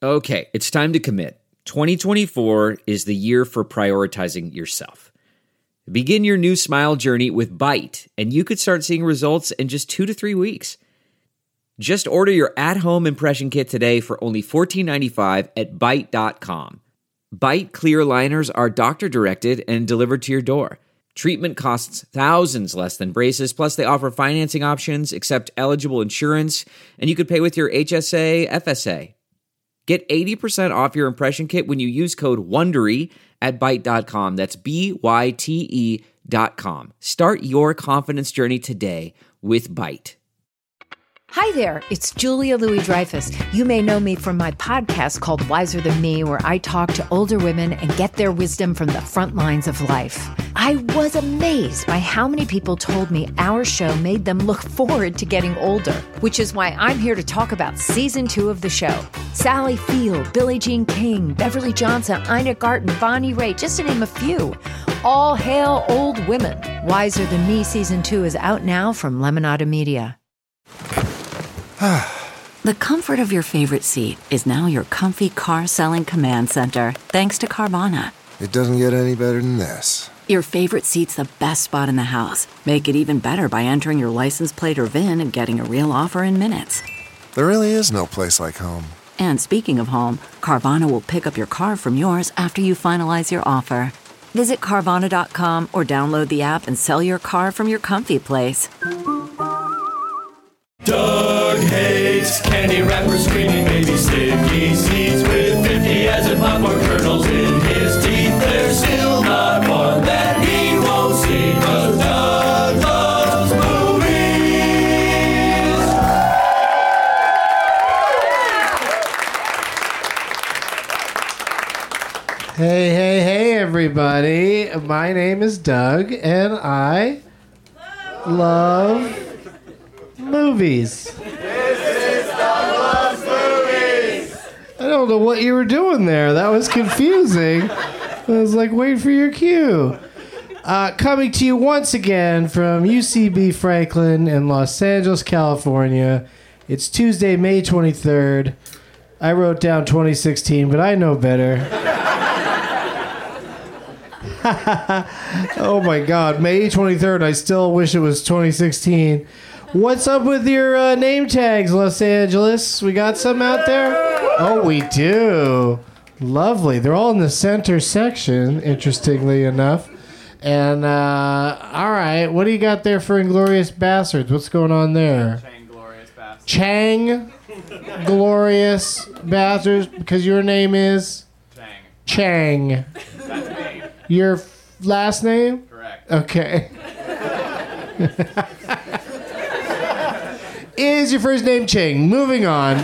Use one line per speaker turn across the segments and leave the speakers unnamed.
Okay, it's time to commit. 2024 is the year for prioritizing yourself. Begin your new smile journey with Byte, and you could start seeing results in just 2 to 3 weeks. Just order your at-home impression kit today for only $14.95 at Byte.com. Byte clear liners are doctor-directed and delivered to your door. Treatment costs thousands less than braces, plus they offer financing options, accept eligible insurance, and you could pay with your HSA, FSA. Get 80% off your impression kit when you use code WONDERY at Byte.com. That's BYTE.com. Start your confidence journey today with Byte.
Hi there, it's Julia Louis-Dreyfus. You may know me from my podcast called Wiser Than Me, where I talk to older women and get their wisdom from the front lines of life. I was amazed by how many people told me our show made them look forward to getting older, which is why I'm here to talk about season 2 of the show. Sally Field, Billie Jean King, Beverly Johnson, Ina Garten, Bonnie Raitt, just to name a few. All hail old women. Wiser Than Me season 2 is out now from Lemonada Media.
The comfort of your favorite seat is now your comfy car selling command center, thanks to Carvana.
It doesn't get any better than this.
Your favorite seat's the best spot in the house. Make it even better by entering your license plate or VIN and getting a real offer in minutes.
There really is no place like home.
And speaking of home, Carvana will pick up your car from yours after you finalize your offer. Visit Carvana.com or download the app and sell your car from your comfy place.
Doug hates candy wrappers, screaming baby sticky seeds with 50 as in popcorn kernels in his teeth. There's still not one that he won't see, 'cause Doug loves movies.
Hey, everybody. My name is Doug, and I love movies.
This is Doug Loves Movies.
I don't know what you were doing there. That was confusing. I was like, wait for your cue. Coming to you once again from UCB Franklin in Los Angeles, California. It's Tuesday, May 23rd. I wrote down 2016, but I know better. Oh my God, May 23rd. I still wish it was 2016. What's up with your name tags, Los Angeles? We got some out there? Oh, we do. Lovely. They're all in the center section, interestingly enough. And, all right, what do you got there for Inglourious Bastards? What's going on there? Chang Glorious Bastards, because your name is? Chang.
That's me.
Your last name?
Correct.
Okay. Is your first name Chang? Moving on.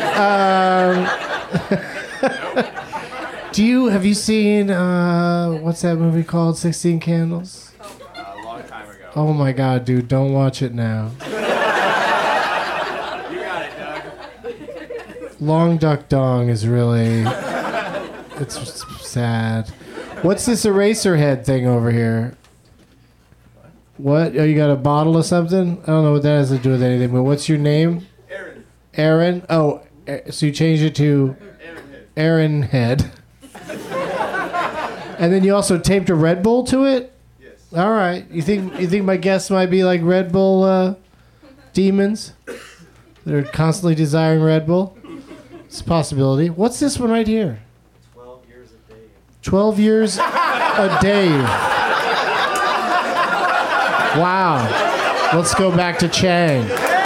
Have you seen, what's that movie called? 16 Candles?
A long time ago.
Oh my God, dude, don't watch it now.
You got it, Doug.
Long Duck Dong is really, it's sad. What's this Eraserhead thing over here? What? Oh, you got a bottle of something? I don't know what that has to do with anything, but what's your name?
Aaron.
Aaron? Oh, so you changed it to Aaron Head. And then you also taped a Red Bull to it?
Yes.
All right. You think my guests might be like Red Bull demons? They're constantly desiring Red Bull? It's a possibility. What's this one right here?
12 years a day.
12 years a day. Wow. Let's go back to Chang.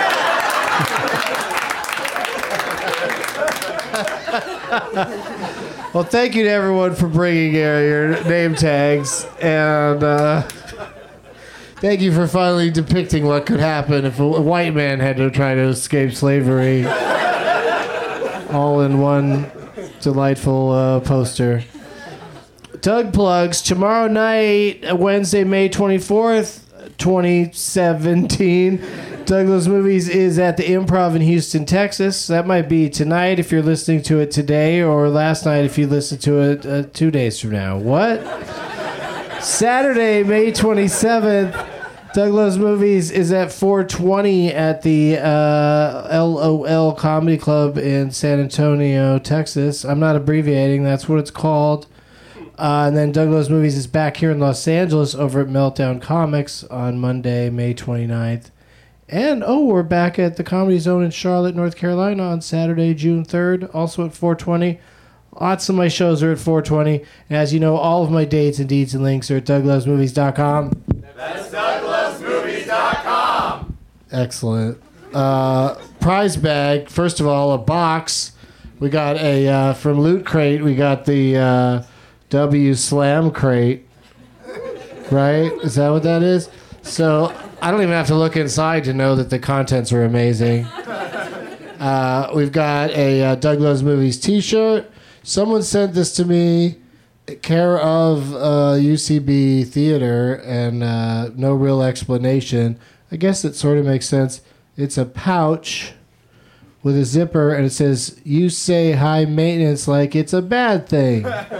Well, thank you to everyone for bringing your name tags. And thank you for finally depicting what could happen if a white man had to try to escape slavery. All in one delightful poster. Doug plugs tomorrow night, Wednesday, May 24th, 2017. Doug Loves Movies is at the Improv in Houston, Texas. That might be tonight if you're listening to it today, or last night if you listened to it 2 days from now. What? Saturday, May 27th Doug Loves Movies is at 420 at the LOL Comedy Club in San Antonio, Texas. I'm not abbreviating. That's what it's called. And then Doug Loves Movies is back here in Los Angeles over at Meltdown Comics on Monday, May 29th. And, we're back at the Comedy Zone in Charlotte, North Carolina on Saturday, June 3rd, also at 420. Lots of my shows are at 420. And as you know, all of my dates and deeds and links are at DougLovesMovies.com.
That's DougLovesMovies.com.
Excellent. Prize bag. First of all, a box. We got a, from Loot Crate, we got the W Slam Crate. Right? Is that what that is? So I don't even have to look inside to know that the contents are amazing. We've got a Doug Loves Movies t-shirt. Someone sent this to me, care of UCB Theater, and no real explanation. I guess it sort of makes sense. It's a pouch with a zipper, and it says, "You say high maintenance like it's a bad thing."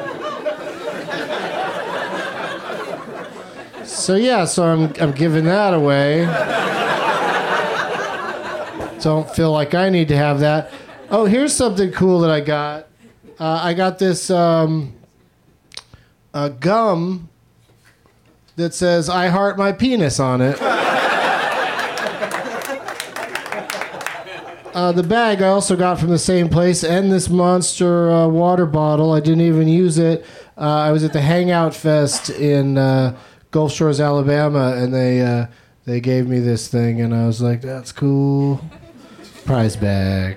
So I'm giving that away. Don't feel like I need to have that. Oh, here's something cool that I got. I got this gum that says "I heart my penis" on it. The bag I also got from the same place, and this monster water bottle. I didn't even use it. I was at the Hangout Fest in Gulf Shores, Alabama, and they gave me this thing, and I was like, "That's cool." Prize bag.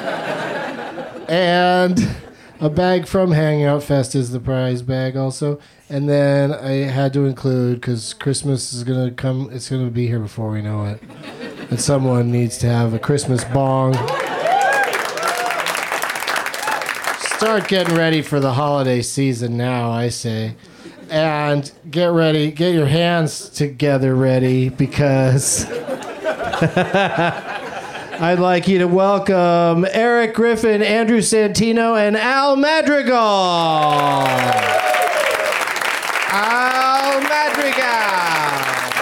And a bag from Hangout Fest is the prize bag also. And then I had to include, because Christmas is going to come, it's going to be here before we know it. And someone needs to have a Christmas bong. Start getting ready for the holiday season now, I say. And get ready, get your hands together ready, because I'd like you to welcome Eric Griffin, Andrew Santino, and Al Madrigal. Al Madrigal.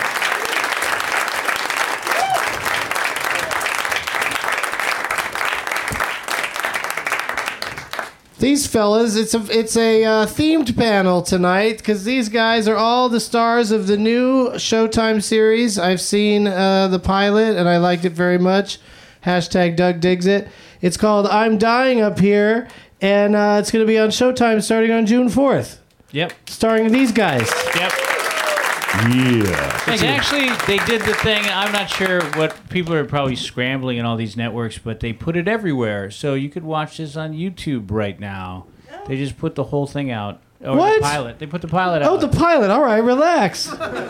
These fellas, it's a themed panel tonight because these guys are all the stars of the new Showtime series. I've seen the pilot and I liked it very much. Hashtag Doug digs it. It's called I'm Dying Up Here, and it's going to be on Showtime starting on June 4th.
Yep.
Starring these guys.
Yep.
Yeah.
Like, actually, they did the thing. I'm not sure what people are probably scrambling in all these networks, but they put it everywhere. So you could watch this on YouTube right now. They just put the whole thing out. Or
What?
The pilot. They put the pilot out.
Oh, the pilot. All right, relax.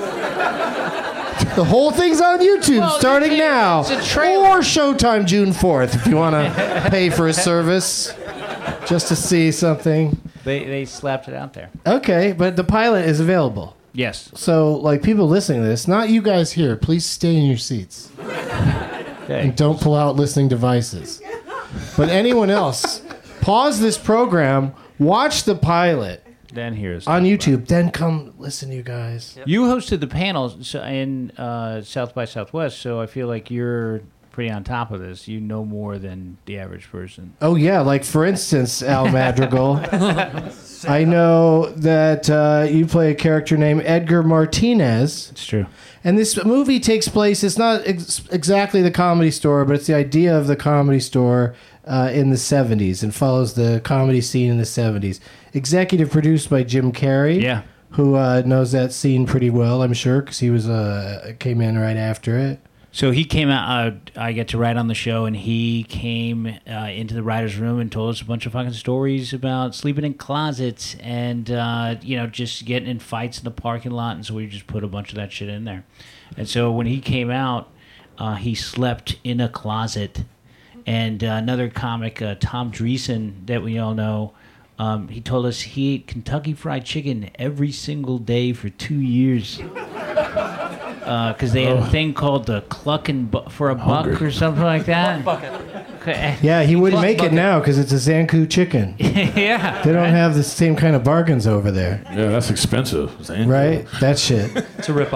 The whole thing's on YouTube
Well,
starting now.
it's a trailer.
Or Showtime June 4th if you want to pay for a service just to see something.
They slapped it out there.
Okay, but the pilot is available.
Yes.
So, like, people listening to this, not you guys here, please stay in your seats.
Okay.
And don't pull out listening devices. But anyone else, pause this program, watch the pilot
Then here's
on YouTube, then come listen to you guys.
You hosted the panel in South by Southwest, so I feel like you're pretty on top of this. You know more than the average person.
Oh, yeah, like, for instance, Al Madrigal, I know that you play a character named Edgar Martinez.
It's true.
And this movie takes place, it's not exactly the Comedy Store, but it's the idea of the Comedy Store in the 70s and follows the comedy scene in the 70s. Executive produced by Jim Carrey,
Yeah.
who knows that scene pretty well, I'm sure, because he was came in right after it.
So he came out, I get to write on the show, and he came into the writer's room and told us a bunch of fucking stories about sleeping in closets and, just getting in fights in the parking lot. And so we just put a bunch of that shit in there. And so when he came out, he slept in a closet. And another comic, Tom Dreesen, that we all know, he told us he ate Kentucky Fried Chicken every single day for 2 years. Because they had a thing called the Cluckin' for a Buck or something like that.
Yeah, he wouldn't make it now because it's a Zanku chicken.
Yeah.
They don't have the same kind of bargains over there,
Yeah, that's expensive. Zan.
right? That shit.
It's a ripoff.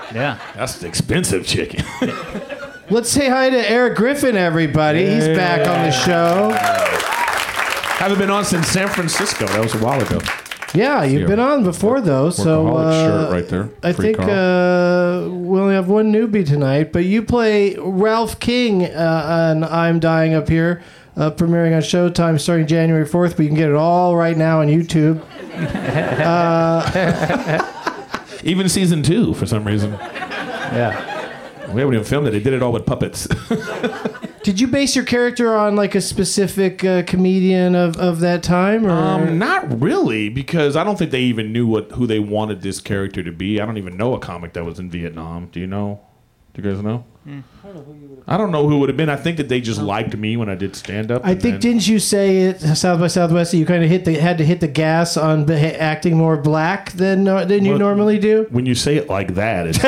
Yeah.
That's expensive chicken.
Let's say hi to Eric Griffin, everybody. He's back on the show.
Haven't been on since San Francisco. That was a while ago.
Yeah, you've been on before, though. So
shirt right there.
I think we only have one newbie tonight, but you play Ralph King on I'm Dying Up Here, premiering on Showtime starting January 4th, but you can get it all right now on YouTube.
Even season 2, for some reason.
Yeah.
We haven't even filmed it. They did it all with puppets.
Did you base your character on like a specific comedian of that time? Or?
Not really, because I don't think they even knew who they wanted this character to be. I don't even know a comic that was in Vietnam. Do you know? Do you guys know? I don't know who it would have been. I think that they just liked me when I did stand-up.
I think, didn't you say it South by Southwest that you kind of had to hit the gas on acting more black than you normally do?
When you say it like that, it's,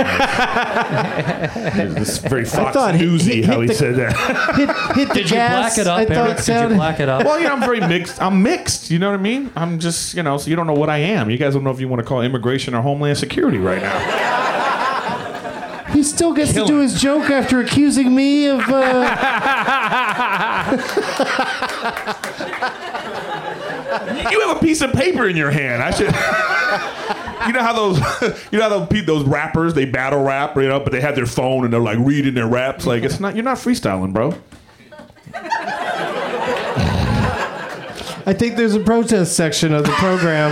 it's very Fox Newsy how he said that.
Hit the
Did
gas.
you black it up, Eric? Did you black it up?
Well, I'm very mixed. I'm mixed. You know what I mean? I'm just, so you don't know what I am. You guys don't know if you want to call immigration or Homeland Security right now.
He still gets to do his joke after accusing me of.
You have a piece of paper in your hand. I should. You know how those rappers, they battle rap, but they have their phone and they're like reading their raps. Like it's not. You're not freestyling, bro.
I think there's a protest section of the program.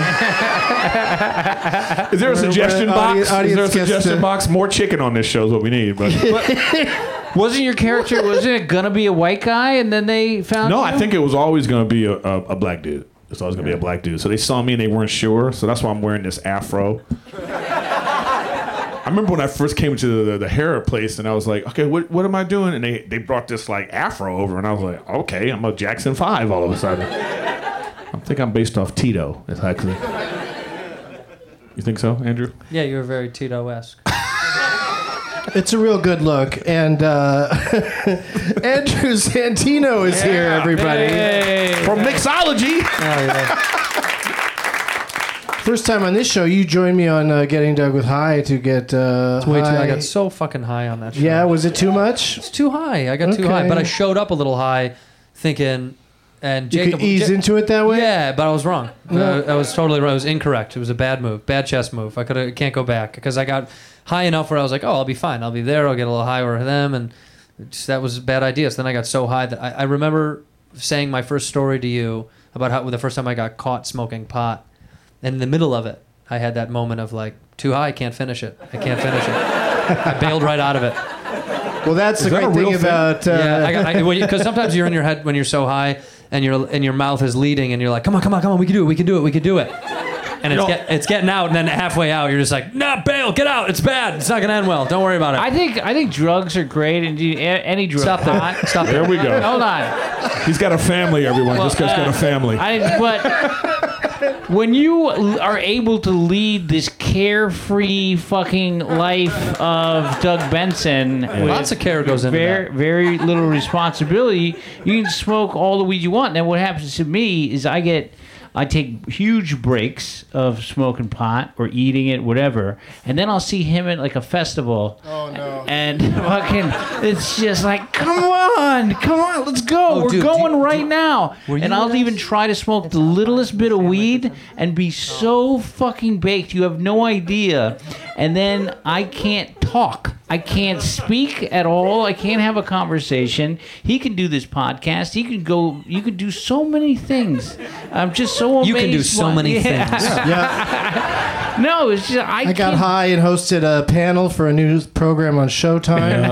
Is there a suggestion box? Is there a suggestion box? More chicken on this show is what we need. But
wasn't your character? Wasn't it gonna be a white guy, and then they found?
No,
you?
I think it was always gonna be a black dude. It's always gonna be a black dude. So they saw me and they weren't sure. So that's why I'm wearing this afro. I remember when I first came to the hair place and I was like, okay, what am I doing? And they brought this like afro over and I was like, okay, I'm a Jackson 5 all of a sudden. I think I'm based off Tito. It's actually. You think so, Andrew?
Yeah, you were very Tito-esque.
It's a real good look, and Andrew Santino is here, everybody.
From Mixology.
First time on this show, you joined me on Getting Doug with High to get
It's way too.
high.
I got so fucking high on that show.
Yeah, was it too much?
It's too high. I got too high, but I showed up a little high, thinking. And
you
Jacob
could ease into it that way?
Yeah, but I was wrong. I was totally wrong. I was incorrect. It was a bad move, bad chess move. I can't go back because I got high enough where I was like, oh, I'll be fine. I'll be there. I'll get a little higher with them, and that was a bad idea. So then I got so high that I remember saying my first story to you about how the first time I got caught smoking pot, and in the middle of it, I had that moment of like, too high, can't finish it. I can't finish it. I bailed right out of it.
Well, that's the great thing about.
Because sometimes you're in your head when you're so high. And your mouth is leading, and you're like, come on, we can do it. And it's getting out, and then halfway out, you're just like, nah, bail, get out, it's bad, it's not gonna end well, don't worry about it.
I think drugs are great, and any drug.
Stop there. Stop there.
There we go.
Hold on.
He's got a family, everyone. This guy's got a family.
But when you are able to lead this carefree fucking life of Doug Benson, with
lots of care goes into that.
Very little responsibility, you can smoke all the weed you want. Now, what happens to me is I take huge breaks of smoking pot or eating it, whatever, and then I'll see him at like a festival.
Oh no!
And fucking, it's just like, come on, let's go. We're going right now. And I'll even try to smoke the littlest bit of weed and be so fucking baked, you have no idea. And then I can't talk. I can't speak at all. I can't have a conversation. He can do this podcast. He can go. You can do so many things. I'm just so amazed.
You can do so many things.
Yeah.
No, it's just I
got high and hosted a panel for a new program on Showtime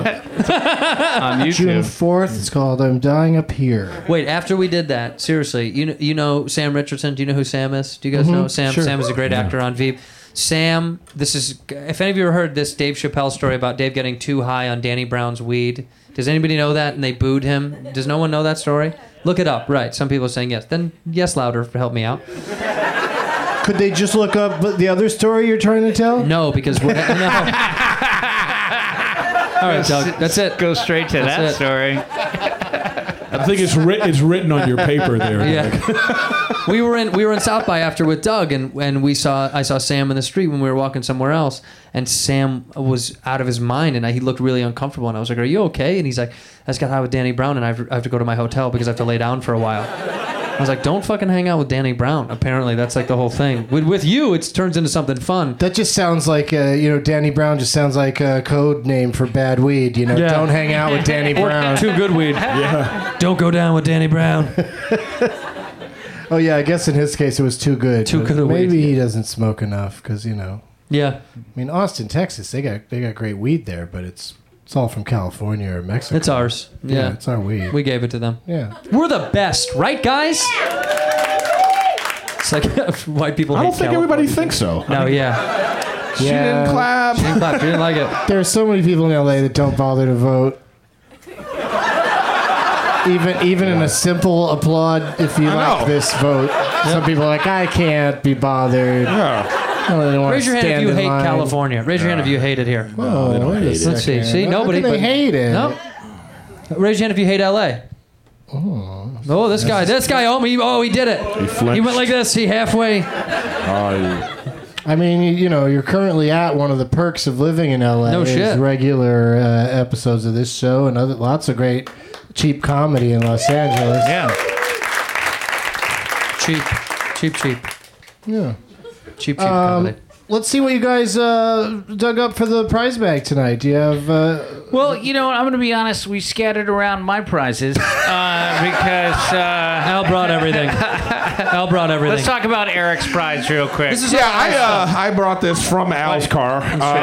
on YouTube.
June 4th. It's called "I'm Dying Up Here."
Wait, after we did that, seriously, you know Sam Richardson? Do you know who Sam is? Do you guys know Sam?
Sure.
Sam is a great actor on Veep. Sam, if any of you ever heard this Dave Chappelle story about Dave getting too high on Danny Brown's weed, does anybody know that? And they booed him. Does no one know that story? Look it up. Right. Some people are saying yes. Then yes louder to help me out.
Could they just look up the other story you're trying to tell?
No, because no. All right, Doug. That's it.
Go straight to that story.
I've
I think it's written on your paper there.
Yeah. we were in South by after with Doug, and I saw Sam in the street when we were walking somewhere else, and Sam was out of his mind, and he looked really uncomfortable, and I was like, "Are you okay?" And he's like, "I just got high with Danny Brown, and I have to go to my hotel because I have to lay down for a while." I was like, "Don't fucking hang out with Danny Brown." Apparently, that's like the whole thing. With you, it turns into something fun.
That just sounds like, Danny Brown just sounds like a code name for bad weed. You know, don't hang out with Danny Brown.
Too good weed. Yeah. Don't go down with Danny Brown.
Oh yeah, I guess in his case it was too good.
Too good a weed.
Maybe he doesn't smoke enough because
Yeah.
I mean, Austin, Texas, they got great weed there, but it's all from California or Mexico.
It's ours. Yeah.
It's our weed.
We gave it to them.
Yeah.
We're the best, right, guys? It's like white people hate
I don't think
California.
everybody thinks so.
No, yeah.
She didn't clap.
She didn't clap. She didn't like it.
There are so many people in LA that don't bother to vote. Even in a simple applaud, if you like this vote. Some people are like, I can't be bothered.
Yeah.
I don't want
Raise
to
your hand if
stand
you
in
hate
line.
California. Raise your hand if you hate it here.
Oh, wait a
Let's see.
second.
See,
How
nobody.
can they
but-
hate it?
No. Raise your hand if you hate LA. Oh, this guy. Oh, he did it.
flinched.
He went like this. He halfway.
I mean, you're currently at one of the perks of living in LA.
No shit.
Is regular episodes of this show and lots of great cheap comedy in Los Angeles.
Yeah.
Cheap.
Yeah.
Cheap comedy.
Let's see what you guys dug up for the prize bag tonight. Do you have...
Well, I'm going to be honest. We scattered around my prizes because
Al brought everything.
Let's talk about Eric's prize real quick.
I brought this from Al's car.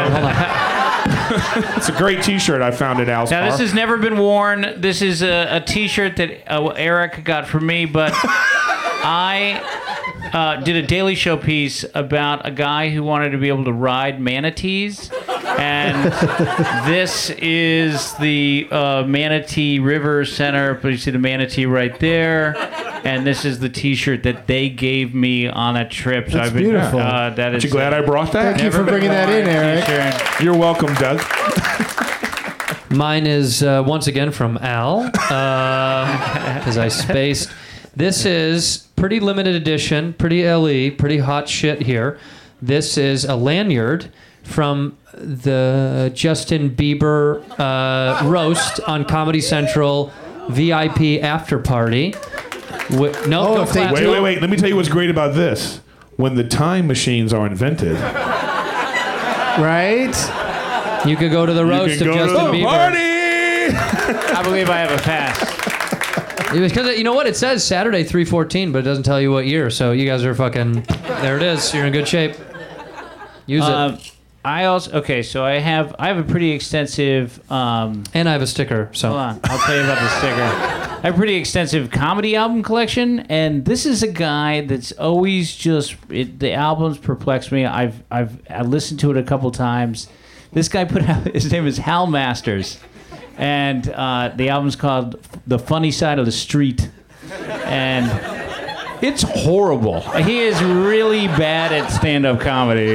It's a great T-shirt I found at Al's car.
Now, this has never been worn. This is a T-shirt that Eric got for me, but I did a Daily Show piece about a guy who wanted to be able to ride manatees. And this is the Manatee River Center. But you see the manatee right there. And this is the T-shirt that they gave me on that trip. So
That's beautiful.
Aren't you glad I brought that?
Thank you for bringing that in, Eric.
T-shirt.
You're welcome, Doug.
Mine is once again from Al, because I spaced. This is pretty limited edition, pretty LE, pretty hot shit here. This is a lanyard from the Justin Bieber roast on Comedy Central VIP after party. Wait.
Let me tell you what's great about this. When the time machines are invented,
right?
You could go to the roast of Justin Bieber.
Party!
I believe I have a pass.
Because you know what? It says Saturday 3/14, but it doesn't tell you what year. So you guys are fucking... There it is. You're in good shape. Use it.
So I have a pretty extensive...
and I have a sticker, so...
Hold on. I'll tell you about the sticker. I have a pretty extensive comedy album collection, and this is a guy that's always just... the albums perplex me. I listened to it a couple times. This guy put out... His name is Hal Masters. And the album's called The Funny Side of the Street. And it's horrible. He is really bad at stand-up comedy.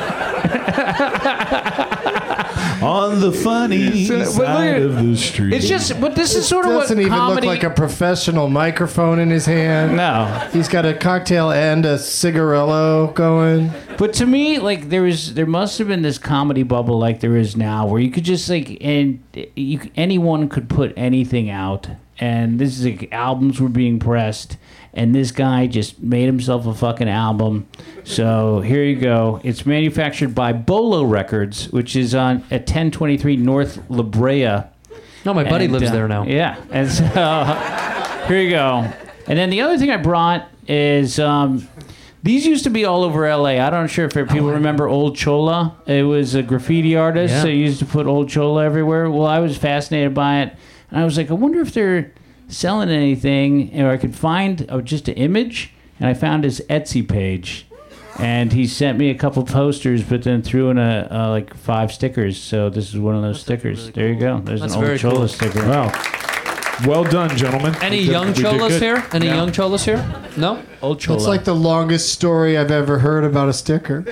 On the funny side of the street.
It's just, but this is sort of what
doesn't even
comedy...
look like a professional microphone in his hand.
No.
He's got a cocktail and a cigarillo going.
But to me, like, there must have been this comedy bubble like there is now, where you could just anyone could put anything out, and this is like albums were being pressed, and this guy just made himself a fucking album. So here you go. It's manufactured by Bolo Records, which is at 1023 North La Brea.
No, my buddy lives there now.
Yeah, and so here you go. And then the other thing I brought is. These used to be all over L.A. I'm not sure if people remember Old Chola. It was a graffiti artist, so he used to put Old Chola everywhere. Well, I was fascinated by it, and I was like, I wonder if they're selling anything, or I could find just an image, and I found his Etsy page, and he sent me a couple posters, but then threw in like 5 stickers. So this is one of those stickers. Really there you go. There's
That's
an Old
very
Chola
cool.
sticker.
Wow. Well done, gentlemen.
Any
We did-
young
we did
cholas
good.
here? Any young cholas here? No?
Old chola.
It's like the longest story I've ever heard about a sticker.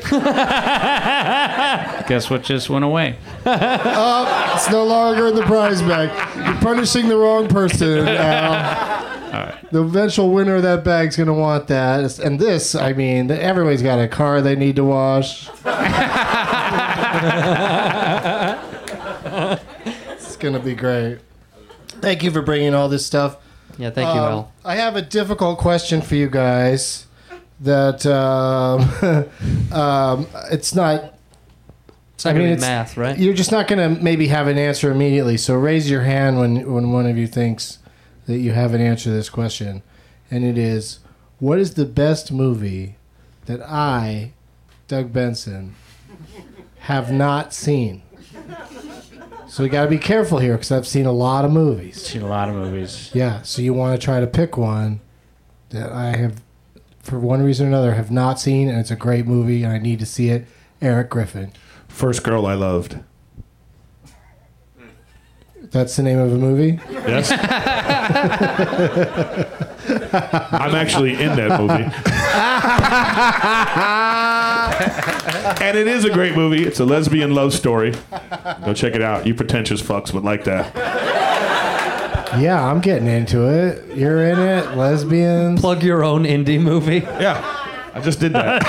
Guess what just went away?
It's no longer in the prize bag. You're punishing the wrong person, Al. The eventual winner of that bag's going to want that. And this, I mean, everybody's got a car they need to wash. It's going to be great. Thank you for bringing all this stuff.
Yeah, thank you, Al.
I have a difficult question for you guys that it's not...
It's not going to be math, right?
You're just not going to maybe have an answer immediately. So raise your hand when one of you thinks that you have an answer to this question. And it is, what is the best movie that I, Doug Benson, have not seen? So we got to be careful here because I've seen a lot of movies.
Seen a lot of movies.
Yeah, so you want to try to pick one that I have, for one reason or another, have not seen, and it's a great movie, and I need to see it. Eric Griffin.
First Girl I Loved.
That's the name of a movie?
Yes. I'm actually in that movie. And it is a great movie. It's a lesbian love story. Go check it out. You pretentious fucks would like that.
Yeah, I'm getting into it. You're in it, lesbians.
Plug your own indie movie.
Yeah, I just did that.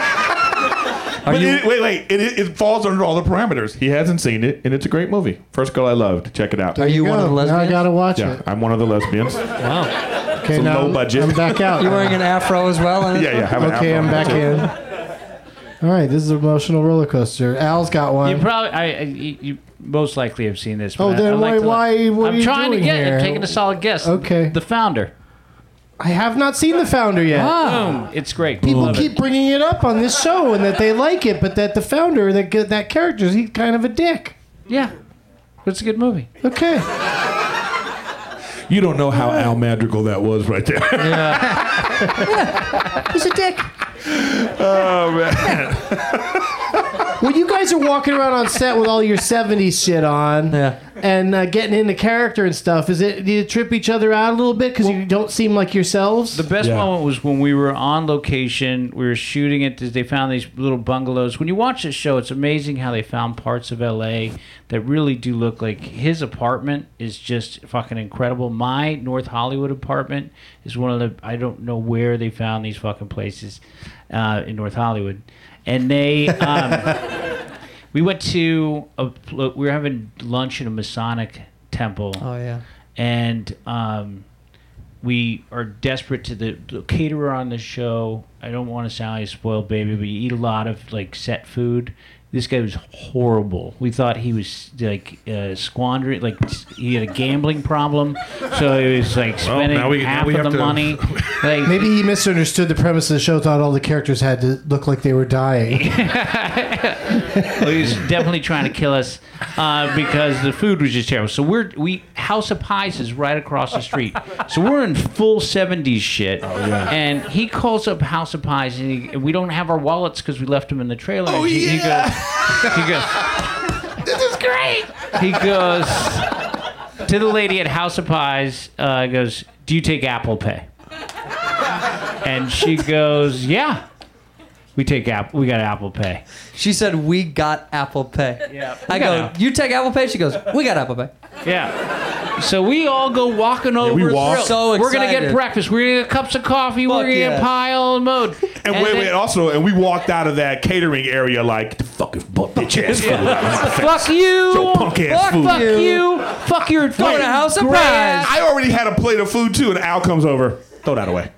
But wait. It falls under all the parameters. He hasn't seen it, and it's a great movie. First Girl I Loved. Check it out.
Are you one of the lesbians?
Now I gotta watch
Yeah,
it.
I'm one of the lesbians.
Wow.
Okay,
It's a
now
low budget.
I'm back out.
You wearing an afro as well?
Yeah, have an
Okay,
afro.
I'm back in. All right, this is an emotional roller coaster. Al's got
You
one.
probably, you most likely have seen this.
Oh,
but
then
I'd like
why? What are
I'm
you
trying
doing
to get
here?
it. Taking a solid guess.
Okay.
The Founder.
I have not seen The Founder yet.
Boom. It's great.
People
Love
keep
it.
bringing it up on this show and that they like it, but that the founder, that character, he's kind of a dick.
Yeah. But it's a good movie.
Okay.
You don't know how Al Madrigal that was right there.
He's a dick.
Oh, man.
When you guys are walking around on set with all your 70s shit on and getting into character and stuff, do you trip each other out a little bit because you don't seem like yourselves?
The best moment was when we were on location. We were shooting it. They found these little bungalows. When you watch this show, it's amazing how they found parts of L.A. that really do look like his apartment is just fucking incredible. My North Hollywood apartment is one of the... I don't know where they found these fucking places in North Hollywood. And they... we went to... we were having lunch in a Masonic temple.
Oh, yeah.
And we are desperate to the caterer on the show. I don't want to sound like a spoiled baby, but you eat a lot of like set food. This guy was horrible. We thought he was like squandering, like he had a gambling problem, so he was like spending half of the money. Like,
maybe he misunderstood the premise of the show, thought all the characters had to look like they were dying.
Well, he was definitely trying to kill us because the food was just terrible. So we House of Pies is right across the street. So we're in full 70s shit. Oh, yeah. And he calls up House of Pies, and we don't have our wallets because we left them in the trailer.
Oh,
he goes, this is great. He goes to the lady at House of Pies, goes, do you take Apple Pay? And she goes, yeah. We got Apple Pay.
She said, we got Apple Pay.
Yeah.
I go, you take Apple Pay? She goes, we got Apple Pay.
Yeah. So we all go walking over.
we walk.
So
we're going to get
excited.
breakfast. We're going to get cups of coffee. We're
Fuck
going to get
yeah.
pile mode.
And we walked out of that catering area like, the fucking bitch ass food.
Fuck you.
So punk ass food.
Fuck you. Fuck your
Go to House of
great
Pies.
I already had a plate of food too, and Al comes over. Throw that away.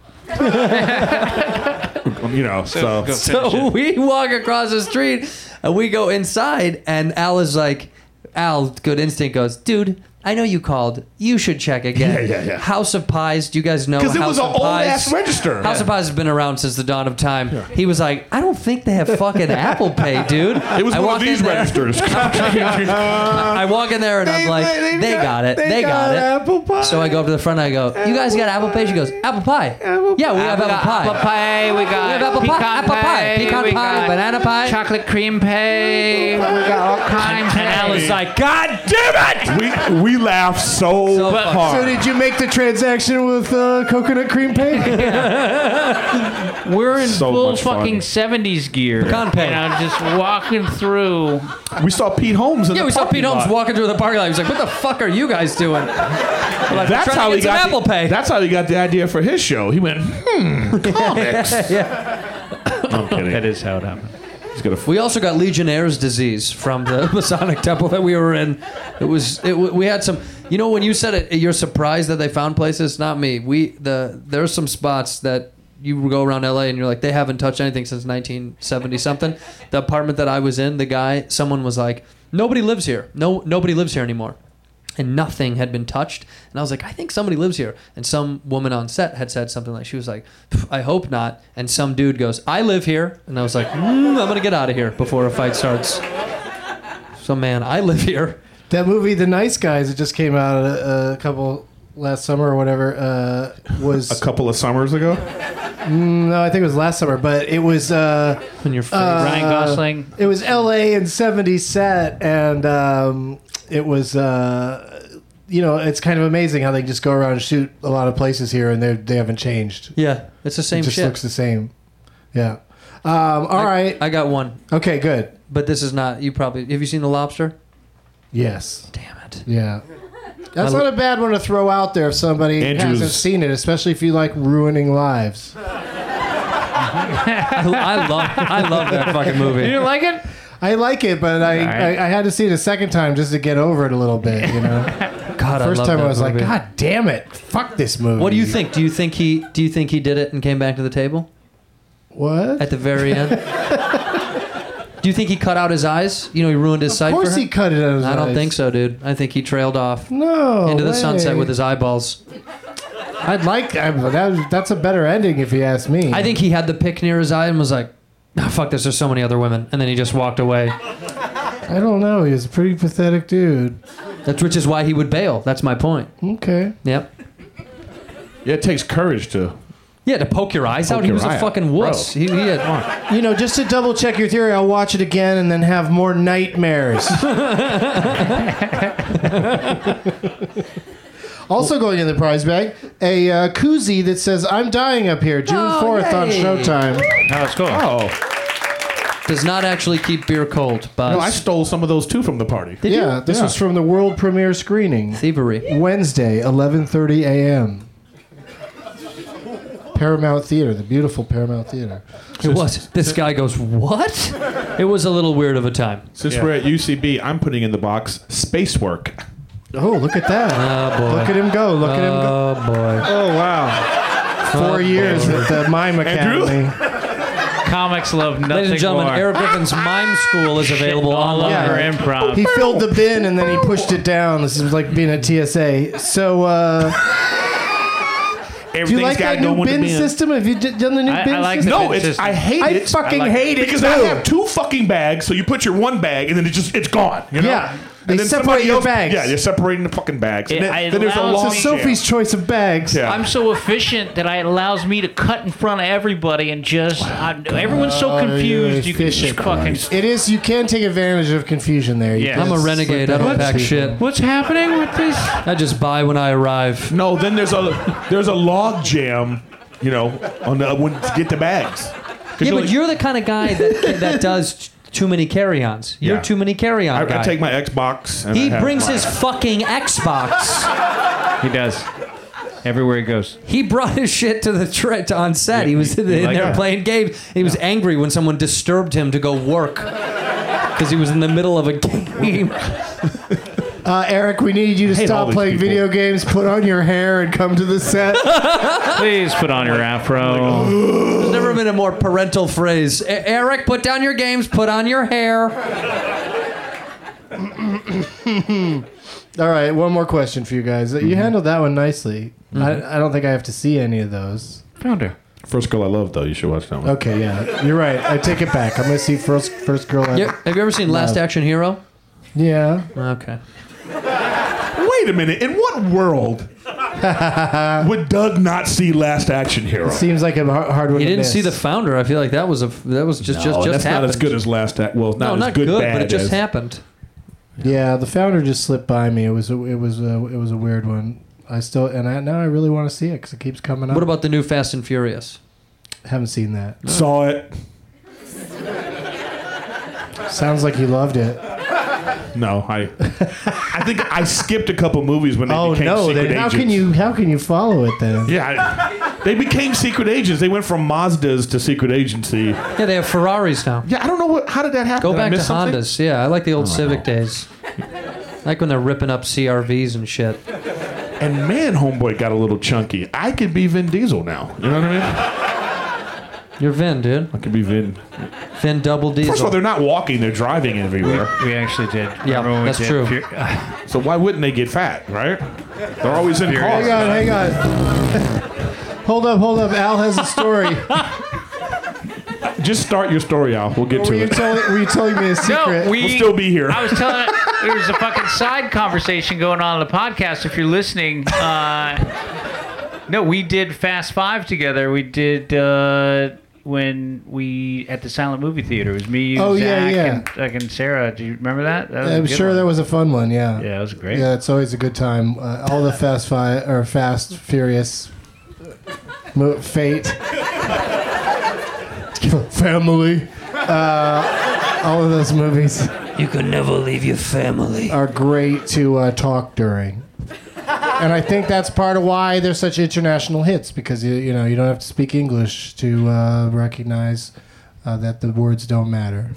So we walk across the street and we go inside, and Al, good instinct, goes, dude, I know you called. You should check again.
Yeah.
House of Pies. Do you guys know House
Because
of
it was
Pies?
an old-ass register.
House of Pies has been around since the dawn of time. Yeah. He was like, I don't think they have fucking Apple Pay, dude.
It was one of these registers.
I walk in there and I'm like, they got it. They got it.
Apple Pie.
So I go up to the front and I go, you guys got Apple Pay? She goes, Apple Pie. Yeah, we have Apple Pie.
Apple pie. We got
apple
pecan
pie, apple pie, pecan
we
pie,
got
banana pie.
chocolate cream pie. We got all kinds.
And
And Al is like, God damn it!
we We laughed so hard.
So did you make the transaction with coconut cream paste?
We're in
So
full
much fun.
fucking 70s gear.
Pecan pay.
And I'm just walking through.
We saw Pete Holmes in
Yeah,
the
we saw
parking
Pete Holmes
lot.
walking through the parking lot. He was like, "What the fuck are you guys doing?" We're like,
That's
"We're trying
how
to
he
get some
got
Apple Pay.
That's how he got the idea for his show. He went, comics. I'm kidding.
That is how it happened.
He's gonna
We also got Legionnaire's disease from the Masonic temple that we were in. We had some. You know, when you said it, you're surprised that they found places. Not me. There's some spots that you go around LA and you're like, they haven't touched anything since 1970 something. The apartment that I was in, someone was like, nobody lives here. Nobody lives here anymore. And nothing had been touched. And I was like, I think somebody lives here. And some woman on set had said something like, she was like, I hope not. And some dude goes, I live here. And I was like, I'm going to get out of here before a fight starts. So, man, I live here.
That movie, The Nice Guys, it just came out a couple last summer or whatever, was...
a couple of summers ago?
No, I think it was last summer, but it was...
In your face.
Ryan Gosling.
It was L.A. in 70s set, and it was... it's kind of amazing how they just go around and shoot a lot of places here, and they haven't changed.
Yeah, it's the same
It just
shit.
looks the same. Yeah. All right.
I got one.
Okay, good.
But this is not... Have you seen The Lobster?
Yes.
Damn it.
Yeah. That's not a bad one to throw out there if somebody hasn't seen it, especially if you like ruining lives.
I love that fucking movie.
You didn't like it?
I like it, but I had to see it a second time just to get over it a little bit, you know.
God,
First
I love
time
that
I was
movie.
like, God damn it, fuck this movie.
What do you think? Do you think he did it and came back to the table
What?
at the very end? Do you think he cut out his eyes? You know, he ruined his sight
Of course
for her?
he cut it out of his
I don't
eyes.
think so, dude. I think he trailed off
No.
into the
way.
sunset with his eyeballs.
That's a better ending if you ask me.
I think he had the pick near his eye and was like, "Ah, fuck this, there's so many other women." And then he just walked away.
I don't know. He was a pretty pathetic dude.
Which is why he would bail. That's my point.
Okay.
Yep.
Yeah, it takes courage to...
Yeah, to poke your eyes out. He
your
was a
eye out.
fucking wuss. He had...
You know, just to double check your theory, I'll watch it again and then have more nightmares. Also going in the prize bag, a koozie that says, I'm dying up here, June 4th on
yay.
Showtime.
Oh, that's cool.
Oh.
Does not actually keep beer cold, but
No, I stole some of those too from the party.
Yeah, this was from the world premiere screening.
thievery.
Wednesday, 11:30 a.m. Paramount Theater, the beautiful Paramount Theater.
It was. This guy goes, what? It was a little weird of a time.
Since we're at UCB, I'm putting in the box space work.
Oh, look at that.
Oh, boy.
Look at him go. Look at him go.
Oh, boy.
Oh, wow. 4 years at the Mime Academy.
Comics love nothing
Ladies and gentlemen,
more.
Eric Griffin's Mime School is available
all
online.
over improv.
He filled the bin and then he pushed it down. This is like being at TSA. So, do you like that new bin system? Have you done the new bin
like
system?
No, I hate
I
it.
fucking hate it
because
too.
I have 2 fucking bags, so you put your one bag and then it's gone. You know?
Yeah. They
And then
separate
somebody
your
else-
bags.
Yeah, you're separating the fucking bags. And
It
then there's a
allows
long
me-
jam.
Sophie's choice of bags.
Yeah.
I'm so efficient that it allows me to cut in front of everybody and just... everyone's so confused. You can just fucking...
It is. You can take advantage of confusion there. You
Yeah.
can
I'm a
slip
renegade.
that
I don't
on
pack
people.
shit.
What's happening with this?
I just buy when I arrive.
No, then there's a log jam, you know, on the when to get the bags.
Yeah, but you're the kind of guy that does too many carry-ons. You're
Yeah.
too many carry-on guy.
I take my Xbox. And
He
I have
brings
my-
his fucking Xbox.
He does. Everywhere he goes.
He brought his shit to the on set. He was in
like
there
that.
playing games. He was angry when someone disturbed him to go work because he was in the middle of a game.
Eric, we need you to
hate all
stop
these
playing
people.
video games, put on your hair, and come to the set.
Please put on your afro.
There's never been a more parental phrase. Eric, put down your games, put on your hair.
All right, one more question for you guys. You handled that one nicely.
Mm-hmm.
I don't think I have to see any of those.
Found her.
First Girl I Love, though. You should watch that one.
Okay, yeah, you're right. I take it back. I'm gonna see first girl.
Yeah, have you ever seen Last Action Hero?
Yeah.
Okay.
Wait a minute. In what world would Doug not see Last Action Hero?
Seems like a hard one.
You
to
didn't
miss.
see The Founder. I feel like that was just
No, that's
happened.
not as good as Last Action. Well,
No,
not
not
as good,
good,
bad
but it just
as.
happened.
Yeah, The Founder just slipped by me. It was a weird one. Now I really want to see it because it keeps coming up.
What about the new Fast and Furious?
Haven't seen that.
Saw it.
Sounds like you loved it.
No, I think I skipped a couple movies when they became secret
then
agents.
how can you follow it then?
Yeah, they became secret agents. They went from Mazdas to secret agency.
Yeah, they have Ferraris now.
Yeah, I don't know how did that happen.
Go
Did I
back to
miss something?
Hondas. Yeah, I like the old Civic days. Like when they're ripping up CRVs and shit.
And man, homeboy got a little chunky. I could be Vin Diesel now. You know what I mean?
You're Vin, dude.
I could be Vin.
Vin Double Diesel.
First of all, they're not walking; they're driving everywhere.
We actually did.
Yeah,
Remember when we
that's
did
true.
So why wouldn't they get fat, right? They're always in cars.
Hang on. Hold up. Al has a story.
Just start your story, Al. We'll get to it.
Were you telling me a secret?
No,
We'll still be here.
I was telling there's a fucking side conversation going on the podcast. If you're listening, no, we did Fast Five together. We did when we at the Silent Movie Theater. It was me, you, Zach, and Sarah. Do you remember that?
I'm sure that was a fun one. Yeah.
Yeah, it was great.
Yeah, it's always a good time. All the Fast Furious, Fate, Family, all of those movies.
You could never leave your family.
Are great to talk during. And I think that's part of why they're such international hits, because you don't have to speak English to recognize that the words don't matter.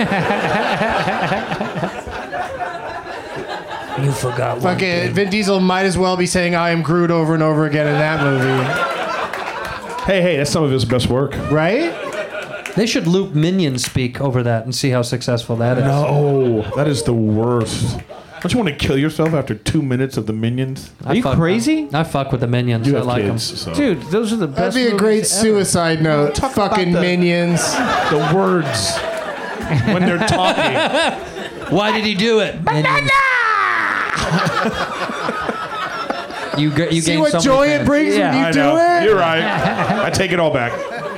You forgot one thing.
Vin Diesel might as well be saying "I am Groot" over and over again in that movie.
Hey, that's some of his best work.
Right?
They should loop Minion speak over that and see how successful that is.
No, that is the worst. Don't you want to kill yourself after 2 minutes of the Minions?
Are you crazy?
I fuck with the Minions.
You
I
have
like
kids,
them.
so.
Dude, those are the best.
That'd be a great
movies ever.
suicide note. Fucking Minions.
The words when they're talking.
Why did he do it? Minions. You
See
gained
what
so many
joy it
fans.
brings when you
I
do
know.
it?
You're right. I take it all back.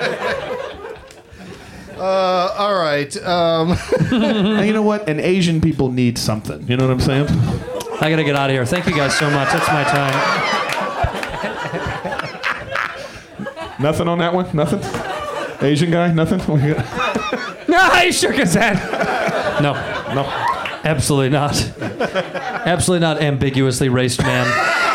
All right.
And you know what? And Asian people need something. You know what I'm saying?
I gotta get out of here. Thank you guys so much. That's my time.
Nothing on that one? Nothing? Asian guy? Nothing?
No, he shook his head. No.
No.
Absolutely not. Absolutely not ambiguously raced man.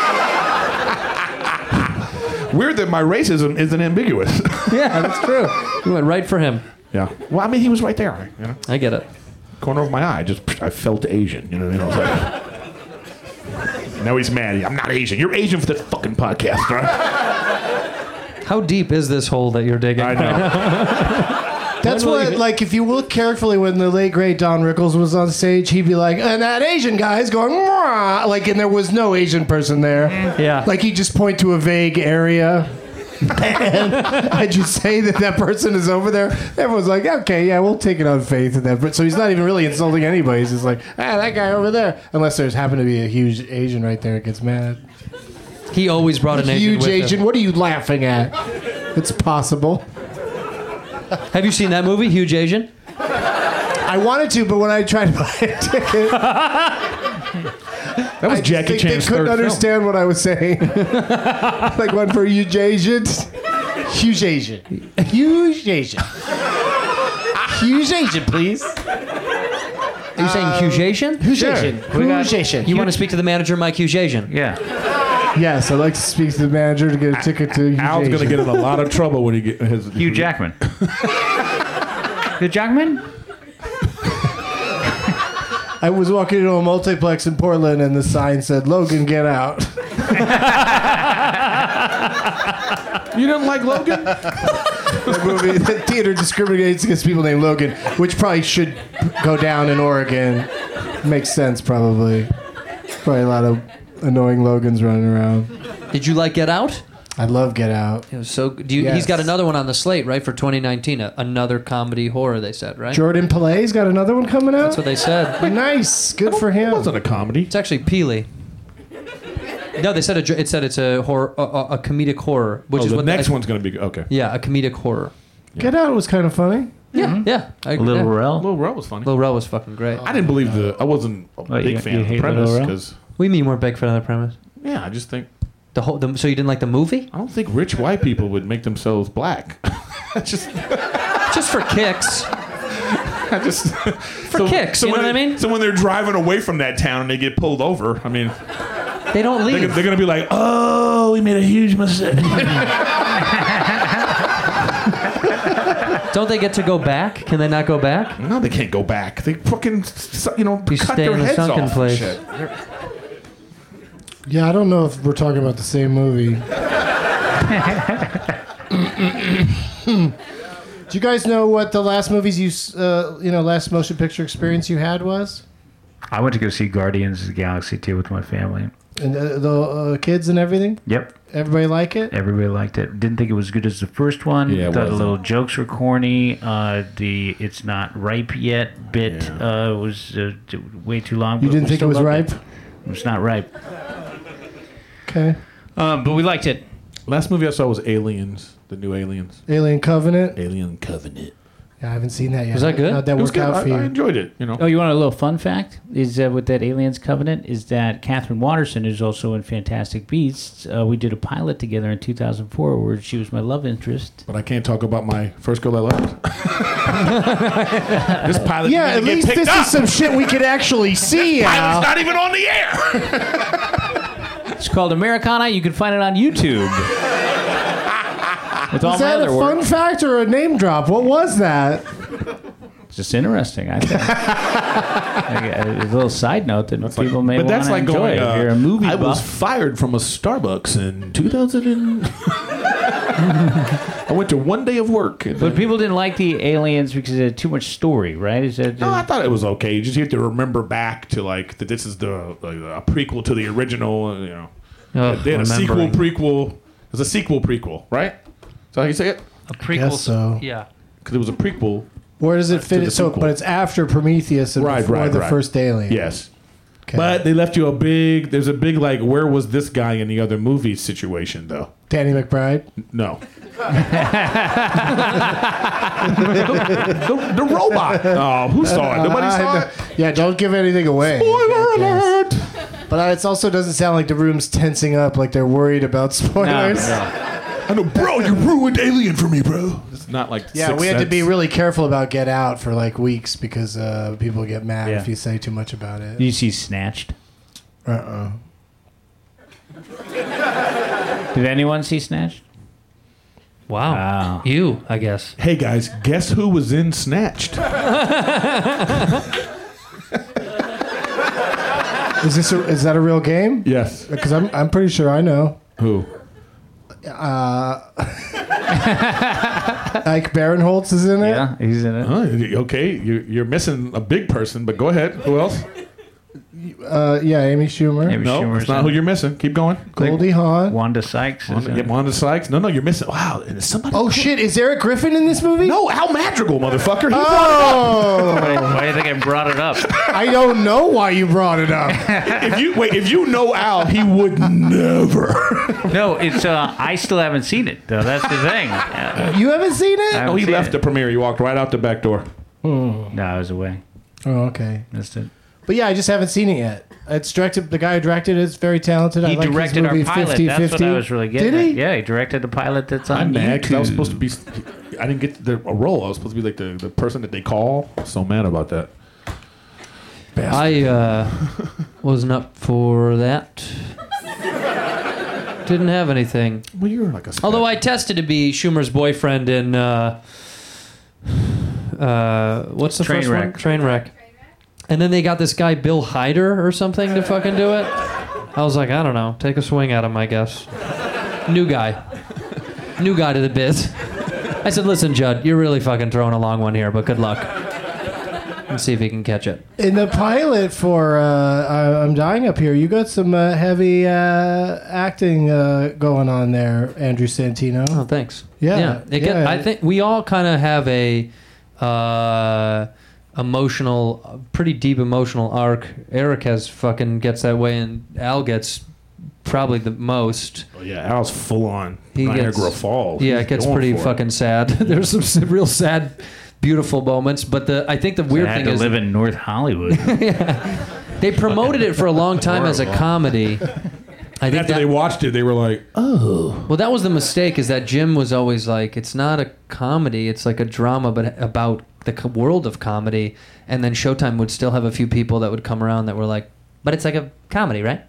Weird that my racism isn't ambiguous.
Yeah, that's true. You went right for him.
Yeah. Well, I mean, he was right there. You know?
I get it.
Corner of my eye. I felt Asian. You know what I mean? I was like, now he's mad. I'm not Asian. You're Asian for this fucking podcast, right?
How deep is this hole that you're digging?
I know.
That's what, like, if you look carefully, when the late great Don Rickles was on stage, he'd be like, and that Asian guy's going, "Mwah," like, and there was no Asian person there.
Yeah.
Like, he'd just point to a vague area. And I'd just say that person is over there. Everyone's like, okay, yeah, we'll take it on faith. In that. So he's not even really insulting anybody. He's just like, that guy over there. Unless there's happened to be a huge Asian right there, it gets mad.
He always brought an Asian
Huge
with
Asian.
him.
What are you laughing at? It's possible.
Have you seen that movie, Huge Asian?
I wanted to, but when I tried to buy a ticket,
That was Jackie
they
Chan's
couldn't
third
understand what I was saying. Like one for huge Asian. Huge Asian. Huge Asian. Huge Asian, please.
Are you saying Huge Asian?
Huge
Sure.
Asian.
We got-
Huge Asian.
You want to speak to the manager, Mike Huge Asian?
Yeah.
Yes, I'd like to speak to the manager to get a ticket to Huge
Al's
Asian.
going to get in a lot of trouble when he gets his...
Hugh Jackman. Hugh Jackman?
I was walking into a multiplex in Portland and the sign said, "Logan, get out."
You didn't like Logan?
The movie, the theater discriminates against people named Logan, which probably should go down in Oregon. Makes sense, probably. Probably a lot of annoying Logans running around.
Did you like Get Out?
I love Get Out.
It was so. He's
Yes.
got another one on the slate, right, for 2019. Another comedy horror. They said, right?
Jordan Peele's got another one coming out.
That's what they said.
Nice, good for
It
him.
wasn't a comedy.
It's actually Peely. No, they said it said it's a horror, a comedic horror, which is
the
what
next one's going to be... Okay.
Yeah, a comedic horror.
Get Out was kind of funny.
Yeah.
Lil Rel.
Lil Rel was funny.
Lil Rel was fucking great.
I didn't believe I wasn't a big
you
fan of the
hate Lil
premise
Rel?
because
We mean we're big fan of the premise.
yeah, I just think
So you didn't like the movie?
I don't think rich white people would make themselves black. just
Just for kicks.
I just
For kicks, you know
when
what I mean?
So when they're driving away from that town and they get pulled over, I mean,
They don't leave.
they're gonna be like, "Oh, we made a huge mistake."
Don't they get to go back? Can they not go back?
No, they can't go back. They fucking,
You
cut
stay
their
in the
heads
sunken
off.
place.
Shit.
Yeah, I don't know if we're talking about the same movie. Do you guys know what the last movies last motion picture experience you had was?
I went to go see Guardians of the Galaxy 2 with my family.
And the kids and everything?
Yep.
Everybody like it?
Everybody liked it. Didn't think it was as good as the first one.
Yeah, it
Thought the
wasn't.
little jokes were corny. The "it's not ripe yet" bit was way too long.
You
but
didn't
we
think it
still
was
loved
ripe?
It's not ripe.
Okay.
But we liked it.
Last movie I saw was Aliens, the new Aliens.
Alien Covenant?
Alien Covenant.
Yeah, I haven't seen that yet.
Was that good?
How'd that
It was
work
good.
out for you?
I enjoyed it. You know.
Oh, you want a little fun fact? Is with that Aliens Covenant is that Catherine Watterson is also in Fantastic Beasts. We did a pilot together in 2004 where she was my love interest.
But I can't talk about my first girl I loved. This pilot.
Yeah, at least this is some shit we could actually see,
Pilot's
Al.
not even on the air.
It's called Americana. You can find it on YouTube. With all
Was
my
that a
other
fun
work.
fact or a name drop? What was that?
It's just interesting, I think. A little side note that people may
But
want
that's
to
like
enjoy
going.
if you're a movie
I was
buff.
fired from a Starbucks in 2000. I went to one day of work. And
But people didn't like the Aliens because it had too much story, right? Is that
no, I thought it was okay. You just have to remember back to like that. This is a prequel to the original. You know, they had a sequel prequel. It was a sequel prequel, right? Is that how you say it?
A prequel.
Guess so.
Yeah.
Because it was a prequel.
Where does it fit?
the
So,
sequel.
but it's after Prometheus and before the first Alien.
Yes.
Okay.
But they left you there's a big like, where was this guy in the other movie situation though?
Danny McBride.
No. the robot. Oh, who saw it? Nobody saw it?
Yeah, don't give anything away.
Spoiler alert!
But it also doesn't sound like the room's tensing up, like they're worried about spoilers.
I know, bro, you ruined Alien for me, bro. It's not like
Yeah,
Sixth
we had to
Sense.
be really careful about Get Out for like weeks because people get mad
Yeah.
if you say too much about it.
Did you see Snatched? Did anyone see Snatched?
Wow.
Wow.
You, I guess.
Hey guys, guess who was in Snatched?
Is that a real game?
Yes.
Because I'm pretty sure I know.
Who?
Ike Barinholtz is in it.
Yeah, he's in it.
Okay, you're missing a big person, but go ahead. Who else?
Yeah, Amy Schumer.
Amy
No,
Schumer's
that's not
in
who
it.
you're missing. Keep going.
Goldie Hawn.
Wanda Sykes. Is in it.
Wanda Sykes. No, you're missing. Wow, and is somebody?
Oh shit! Is Eric Griffin in this movie?
No, Al Madrigal, motherfucker. He
Oh,
Why do you think I brought it up?
I don't know why you brought it up.
if you know Al, he would never.
No, it's I still haven't seen it though. That's the thing.
You haven't seen it?
No, he left the premiere. He walked right out the back door.
No, I was away.
Oh, okay.
Missed it.
But yeah, I just haven't seen it yet. It's directed. The guy who directed it is very talented. I
He
like his
directed our
movie
pilot.
50-50.
That's what I was really getting
Did he?
at. Yeah, he directed the pilot that's on
I'm mad because I was
YouTube.
supposed to be. I didn't get a role. I was supposed to be like the person that they call. I'm so mad about that. Bastard.
I wasn't up for that. Didn't have anything.
Well, you're like a.
Although I tested to be Schumer's boyfriend in what's the first one? Trainwreck. And then they got this guy Bill Hader or something to fucking do it. I was like, I don't know, take a swing at him, I guess. New guy to the biz. I said, listen, Judd, you're really fucking throwing a long one here, but good luck. Let's see if he can catch it.
In the pilot for I'm Dying Up Here, you got some heavy acting going on there, Andrew Santino.
Oh, thanks.
Yeah.
I think we all kind of have a pretty deep emotional arc. Eric gets that way, and Al gets probably the most.
Oh, yeah, Al's full on
He
Niagara
gets-
Falls.
Yeah,
He's
it gets
going
pretty
for it.
fucking sad. There's some real sad, beautiful moments. But I think the weird
I had
thing
to
is
live in North Hollywood.
they promoted it for a long time as a comedy. I think
After they watched it, they were like, "Oh."
Well, that was the mistake. Is that Jim was always like, "It's not a comedy; it's like a drama, but about the world of comedy." And then Showtime would still have a few people that would come around that were like, "But it's like a comedy, right?"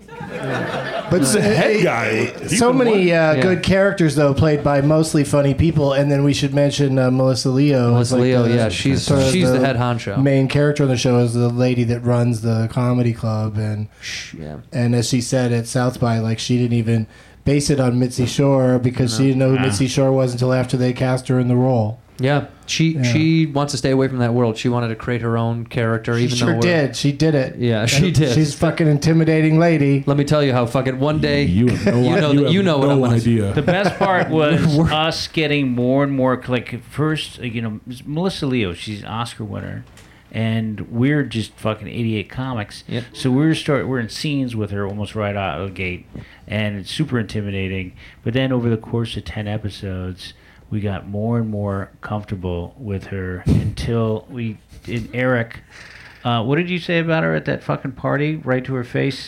But
the head guy. He's
so
the
many
one-
good characters though, played by mostly funny people, and then we should mention Melissa Leo.
Melissa
as, like,
Leo, yeah, she's
sort of
the head honcho.
Main character on the show is the lady that runs the comedy club, and as she said at South by, like she didn't even base it on Mitzi Shore because she didn't know who Mitzi Shore was until after they cast her in the role.
Yeah, she wants to stay away from that world. She wanted to create her own character,
She
even
sure
though
did. She did it.
Yeah, she
And
did.
She's a fucking intimidating lady.
Let me tell you how fucking one day
You have no,
you know what I'm gonna
idea.
The best part was us getting more and more, like, first, Melissa Leo, she's an Oscar winner, and we're just fucking 88 comics.
Yep.
So we're in scenes with her almost right out of the gate, and it's super intimidating. But then over the course of 10 episodes, we got more and more comfortable with her until Eric. What did you say about her at that fucking party? Right to her face.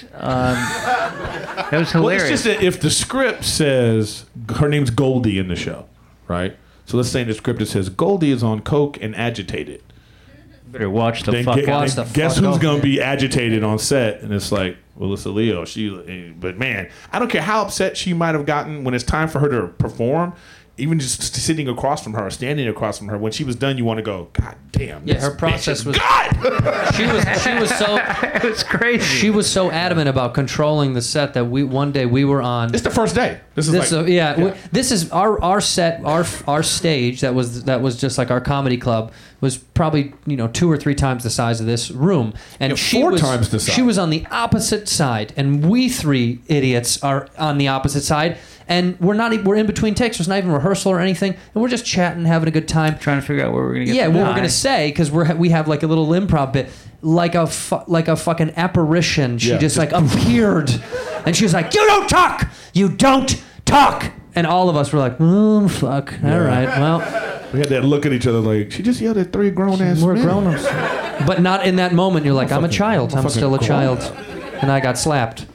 That was
Well,
hilarious.
it's just that if the script says her name's Goldie in the show, right? So let's say in the script it says Goldie is on coke and agitated.
Better watch the
Then
fuck
guess,
out.
guess who's going to be agitated on set? And it's like, well, it's Leo. But man, I don't care how upset she might have gotten when it's time for her to perform. Even just sitting across from her, standing across from her, when she was done, you want to go, God damn.
Yeah,
this
her
bitch
process
is
was.
God.
She was so.
It was crazy.
She was so adamant about controlling the set that one day we were on.
It's the first day. This is
This is our set, our stage that was just like our comedy club was probably 2 or 3 times the size of this room, and
Yeah,
she
4
was
times the size.
She was on the opposite side, and we 3 idiots are on the opposite side. And we're in between takes. There's not even rehearsal or anything, and we're just chatting, having a good time,
trying to figure out where we're gonna get.
Yeah,
the
what
guy.
we're gonna say because we have like a little improv bit, like a fucking apparition. She just like appeared, and she was like, "You don't talk. You don't talk." And all of us were like, "Oh fuck, all right, well."
We had that look at each other like, she just yelled at 3 grown ass
We're
men.
grown-ups. But not in that moment. You're like, I'm a child. I'm
fucking
still a
grown.
child, and I got slapped.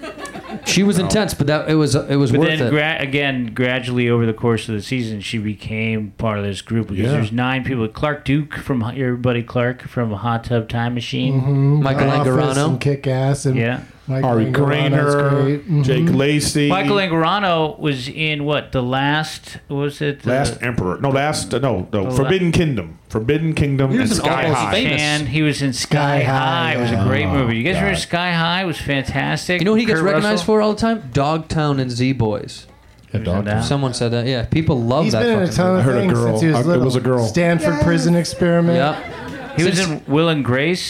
She was intense, but it was
But
worth
then,
it.
gradually over the course of the season, she became part of this group because
Yeah.
there's 9 people. Clark Duke from your buddy Clark from Hot Tub Time Machine.
Mm-hmm.
Michael Angarano.
and Kick Ass, and
Yeah.
Michael
Ari
Angarano's
Grainer,
great. Mhm.
Jake Lacey.
Michael Angarano was in what? The last, what was it?
Last Emperor. No, Forbidden Kingdom. Forbidden Kingdom
He
and
was in
Sky
Almost
High.
Famous.
And he was in Sky High. It was a great movie. You guys remember Sky High? It was fantastic.
You know what he gets
Kurt
recognized
Russell?
for all the time? Dogtown and Z Boys.
Yeah, dog.
that?
Someone said that. Yeah, people love
He's
that.
been in a
fucking
ton
movie.
of
I heard a
things
girl.
since he was
It
little.
was a girl.
Stanford Prison Experiment.
Yep.
He was
Since-
in Will and Grace.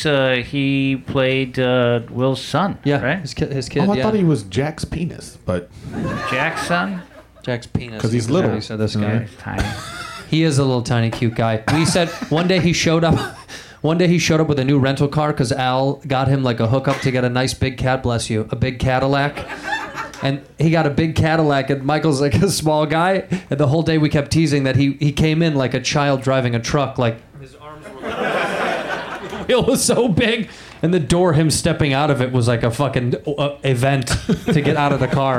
He played Will's son.
Yeah,
right.
his kid.
Oh, I
yeah.
thought he was Jack's penis, but
Jack's son.
Jack's penis.
'Cause he's little.
He said this
Yeah,
guy.
he's tiny.
He is a little tiny cute guy. We said one day he showed up. One day he showed up with a new rental car because Al got him like a hookup to get a nice big bless you, a big Cadillac. And he got a big Cadillac, and Michael's like a small guy. And the whole day we kept teasing that he came in like a child driving a truck, like his arms were. The wheel was so big, and the door, him stepping out of it, was like a fucking event to get out of the car.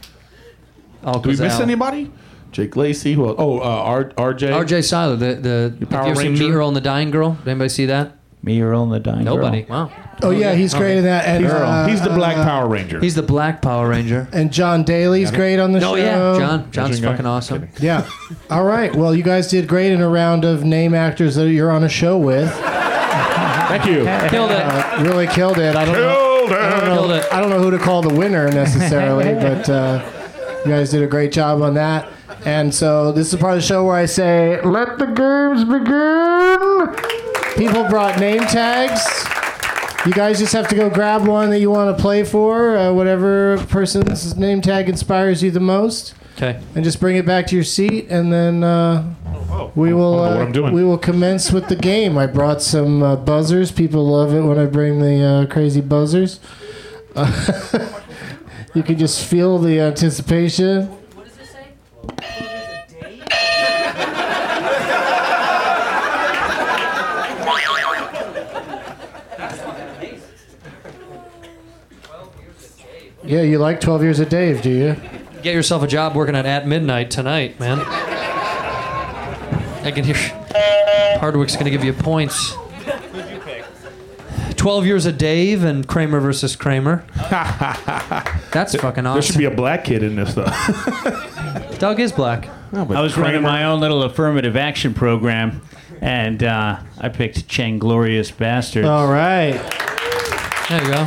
All
do we
'cause
miss
Al.
anybody? Jake Lacey. Who else? Oh, RJ.
R.J. Seiler, the have you
Power
ever seen
Ranger?
Me, Earl and the Dying Girl? Did anybody see that?
Me, Earl, and the Dying
Nobody.
Girl.
Wow.
Oh yeah, he's great in that. And
He's the Black Power Ranger.
He's the Black Power Ranger.
And John Daly's great on the show.
Oh yeah, John's
Asian guy?
fucking awesome.
Yeah. All right. Well, you guys did great in a round of name actors that you're on a show with.
Thank you.
Killed it.
Really killed it. I don't know.
Killed it.
I don't know who to call the winner necessarily, but you guys did a great job on that. And so this is the part of the show where I say, "Let the games begin." People brought name tags. You guys just have to go grab one that you want to play for, whatever person's name tag inspires you the most,
Okay.
and just bring it back to your seat, and then we will
I don't know what I'm doing.
we will commence with the game. I brought some buzzers. People love it when I bring the crazy buzzers. You can just feel the anticipation.
What does this say?
Yeah, you like 12 Years a Dave, do you?
Get yourself a job working at Midnight tonight, man. I can hear Hardwick's going to give you points.
Who'd you pick?
12 Years a Dave and Kramer versus Kramer. That's fucking awesome.
There should be a black kid in this, though.
Doug is black.
No, but
I was running
Kramer-
my own little affirmative action program, and I picked Chang Glorious Bastard.
All right.
There you go.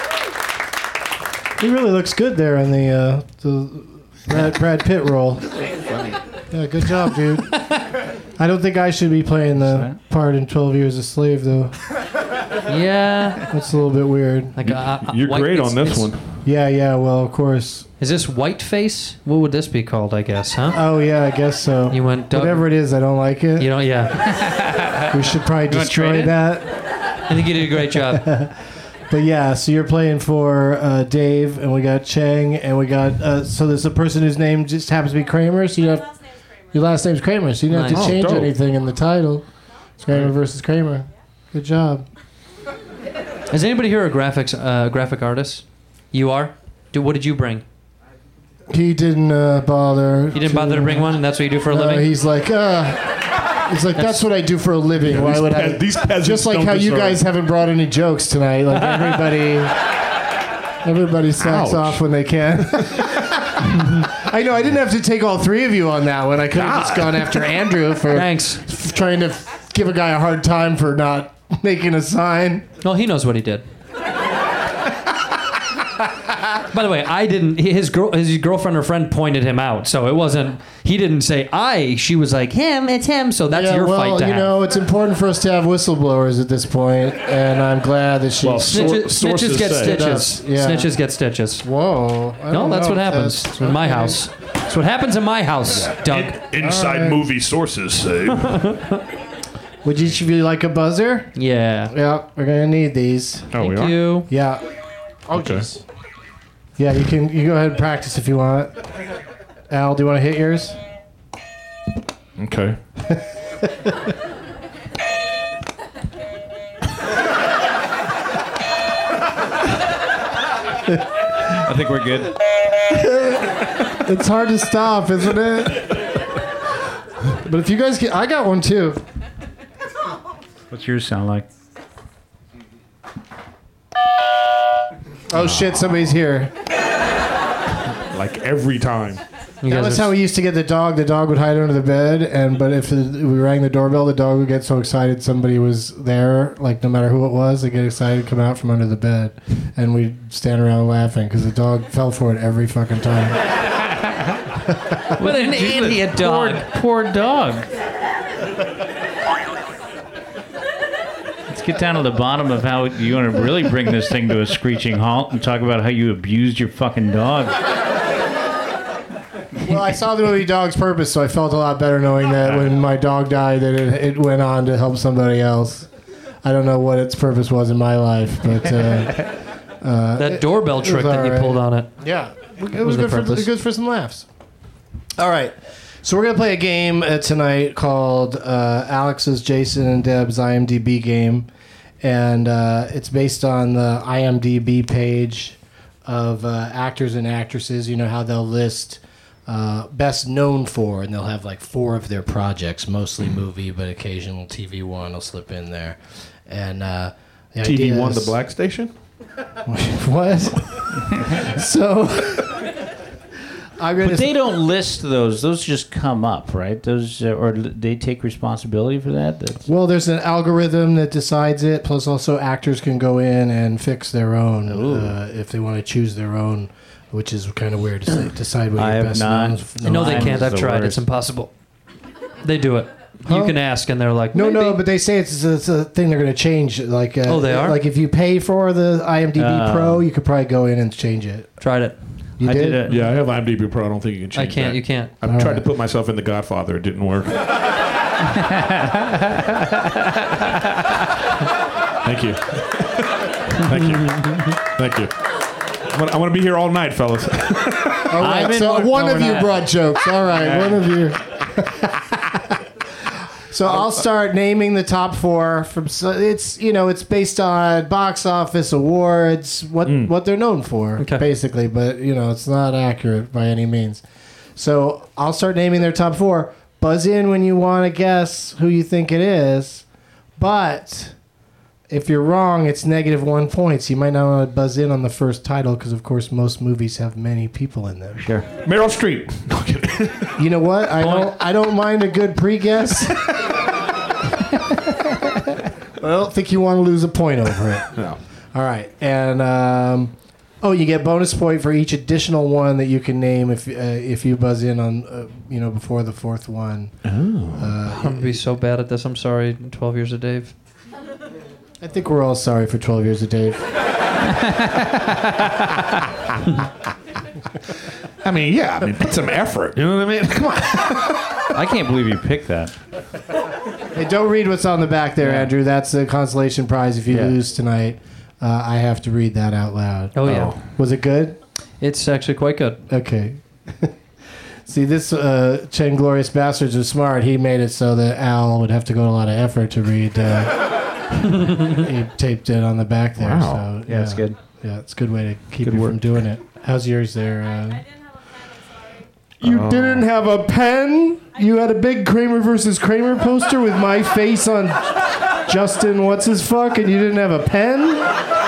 He really looks good there in the Brad Pitt role. Yeah, good job, dude. I don't think I should be playing the part in 12 Years a Slave, though.
Yeah.
That's a little bit weird.
Like
You're
white-
great on this
it's-
one.
Yeah, well, of course.
Is this Whiteface? What would this be called, I guess, huh?
Oh, yeah, I guess so.
You went Doug.
Whatever it is, I don't like it.
You know, yeah.
We should probably
wanna
destroy
trade it?
that.
I think you did a great job.
But yeah, so you're playing for Dave, and we got Chang, and we got so there's a person whose name just happens to be Kramer. So you have your last name's Kramer, so you don't have
Nice.
to change
Oh, dope.
anything in the title. It's Kramer versus Kramer. Good job.
Is anybody here a graphic artist? You are? What did you bring?
He didn't bother.
You didn't bother to bring one, and that's what you do for a living?
He's like, that's what I do for a living. Why would I?
These peasants
Just like
don't
how you
deserve-
guys haven't brought any jokes tonight. Like everybody slacks
Ouch.
off when they can. I know. I didn't have to take all three of you on that one. I could have just gone after Andrew for
Thanks.
trying to give a guy a hard time for not making a sign.
Well, he knows what he did. By the way, I didn't. His girlfriend or friend pointed him out, so it wasn't. He didn't say I. She was like him. It's him. So that's your
well,
fight to
you
have.
know, it's important for us to have whistleblowers at this point, and I'm glad that she.
Well,
Snitches
sources
get
say.
stitches.
Yeah.
Snitches get stitches.
Whoa! I
No,
don't
that's
know
what
if
happens
that's-
in my
okay.
house. That's what happens in my house, Doug.
Inside movie sources say.
Would each of you like a buzzer?
Yeah.
Yeah, we're gonna need these.
Oh, we
Thank
are?
you.
Yeah. Oh,
Okay.
jeez. Yeah, you can go ahead and practice if you want. Al, do you want to hit yours?
Okay.
I think we're good.
It's hard to stop, isn't it? But if you guys get, I got one too.
What's yours sound like?
Oh shit, somebody's here.
Like every time.
You
That
guys
was
are-
how we used to get the dog. The dog would hide under the bed, but if we rang the doorbell, the dog would get so excited somebody was there. Like no matter who it was, they'd get excited, come out from under the bed, and we'd stand around laughing because the dog fell for it every fucking time.
What an idiot dog.
Poor dog. Let's get down to the bottom of how you want to really bring this thing to a screeching halt and talk about how you abused your fucking dog.
Well, I saw the movie Dog's Purpose, so I felt a lot better knowing that when my dog died, that it went on to help somebody else. I don't know what its purpose was in my life, but
That doorbell trick that you
alright.
pulled on it.
yeah, it
was
was
the
good for,
purpose.
good for some laughs. All right, so we're gonna play a game tonight called Alex's, Jason, and Deb's IMDb game, and it's based on the IMDb page of actors and actresses. You know how they'll list best known for, and they'll have like 4 of their projects, mostly movie, but occasional TV one will slip in there. And the idea
TV1, the
is-
black station?
What? So I'm gonna.
But they don't list those. Those just come up, right? Those or they take responsibility for that. That's,
Well, there's an algorithm that decides it. Plus, also actors can go in and fix their own if they want to choose their own, which is kind of weird to say, decide what
I
your
have
best
not.
known.
No, they
Mine
can't.
is
I've
the
tried.
worst.
It's impossible. They do it. You can ask, and they're like,
No,
maybe.
but they say it's a thing they're going to change. Like,
Oh, they are?
Like if you pay for the IMDb Pro, you could probably go in and change it.
Tried it.
You
I
did?
did it.
Yeah, I have IMDb Pro. I don't think you can
I
change
can't.
that.
You can't.
I've tried to put myself in The Godfather. It didn't work. Thank you. Thank you. Thank you. I want to be here all night, fellas.
All right, so one of you brought jokes. All right, one of you. So I'll start naming the top four from. It's based on box office awards, what they're known for, basically. But it's not accurate by any means. So I'll start naming their top four. Buzz in when you want to guess who you think it is, but if you're wrong, it's -1 points. You might not want to buzz in on the first title because, of course, most movies have many people in them.
Sure.
Meryl Streep. No, I'm kidding.
You know what? I don't mind a good pre-guess. I don't think you want to lose a point over it.
No.
All right, and you get bonus point for each additional one that you can name if you buzz in on before the fourth one.
I'm gonna be so bad at this. I'm sorry. 12 Years of Dave.
I think we're all sorry for 12 Years of Dave.
I mean, put some effort. You know what I mean? Come on.
I can't believe you picked that.
Hey, don't read what's on the back there, Andrew. That's a consolation prize if you lose tonight. I have to read that out loud.
Oh, yeah.
Was it good?
It's actually quite good.
Okay. See, this Chen Glorious Bastards was smart. He made it so that Al would have to go to a lot of effort to read. He taped it on the back there.
Wow.
So,
Yeah, it's good.
Yeah, it's a good way to keep you from doing it. How's yours there? You didn't have a pen? You had a big Kramer versus Kramer poster with my face on Justin what's-his-fuck, and you didn't have a pen?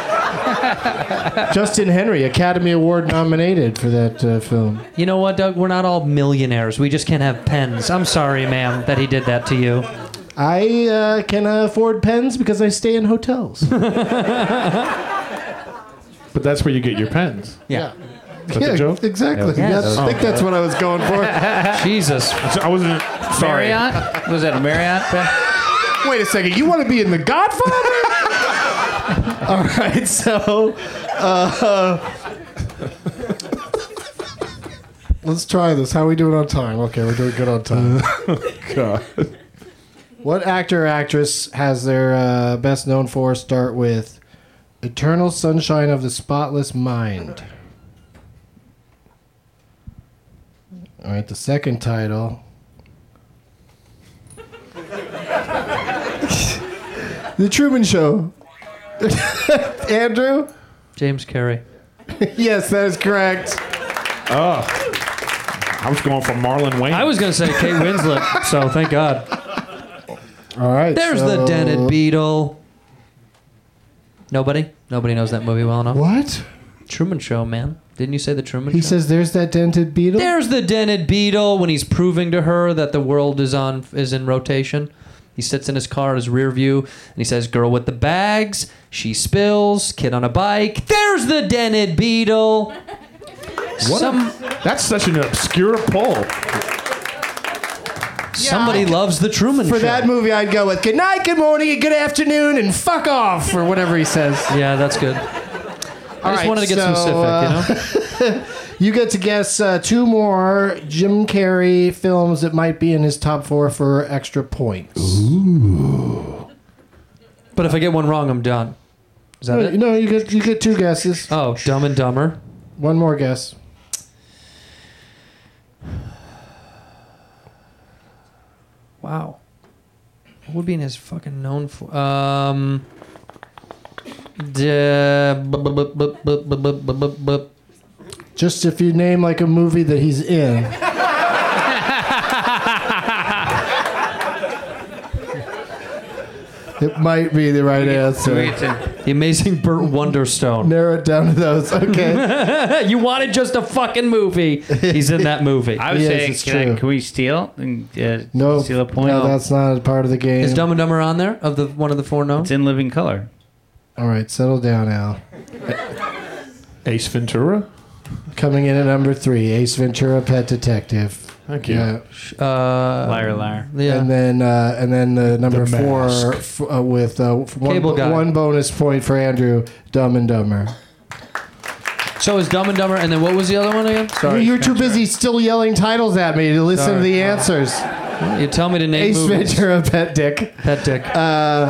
Justin Henry, Academy Award nominated for that film.
You know what, Doug? We're not all millionaires. We just can't have pens. I'm sorry, ma'am, that he did that to you.
I can afford pens because I stay in hotels.
But that's where you get your pens.
Yeah.
Is that the joke?
Exactly.
Yeah,
I think that's what I was going for.
Jesus.
I wasn't sorry.
Marriott? Was that a Marriott?
Wait a second. You want to be in The Godfather? All right. So, let's try this. How are we doing on time? Okay, we're doing good on time.
God.
What actor or actress has their best known for start with Eternal Sunshine of the Spotless Mind? All right, the second title. The Truman Show. Andrew?
James Carrey.
Yes, that is correct.
Oh. I was going for Marlon Wayans.
I was going to say Kate Winslet, so thank God.
All right.
There's the dented beetle. Nobody knows that movie well enough.
What?
Truman Show, man. Didn't you say the Truman Show?
He says there's that dented beetle?
There's the dented beetle when he's proving to her that the world is in rotation. He sits in his car, his rear view, and he says, "Girl with the bags, she spills, kid on a bike. There's the dented beetle."
That's such an obscure poll.
Somebody loves the Truman Show.
For that movie, I'd go with good night, good morning, and good afternoon, and fuck off, or whatever he says.
Yeah, that's good. I just wanted to get specific,
You get to guess two more Jim Carrey films that might be in his top four for extra points.
Ooh. But if I get one wrong, I'm done. Is that it?
No, you get two guesses.
Oh, Dumb and Dumber.
One more guess.
Wow. What would be in his fucking known for?
Just if you name like a movie that he's in. It might be the right answer.
The Amazing Burt Wonderstone.
Narrow it down to those. Okay.
You wanted just a fucking movie. He's in that movie.
I was saying, can we steal?
No,
steal a point?
No, that's not a part of the game.
Is Dumb and Dumber on there? Of one of the four known?
It's in living color.
All right, settle down, Al.
Ace Ventura?
Coming in at number 3, Ace Ventura, Pet Detective.
Thank you.
Yeah.
Liar, liar.
Yeah.
And then number
The
4 with
Cable Guy.
one bonus point for Andrew, Dumb and Dumber.
So is Dumb and Dumber, and then what was the other one again? Sorry.
You're too busy still yelling titles at me to listen to the answers.
You tell me to name
Ace
movies.
Ventura, Pet Dick.
Pet Dick.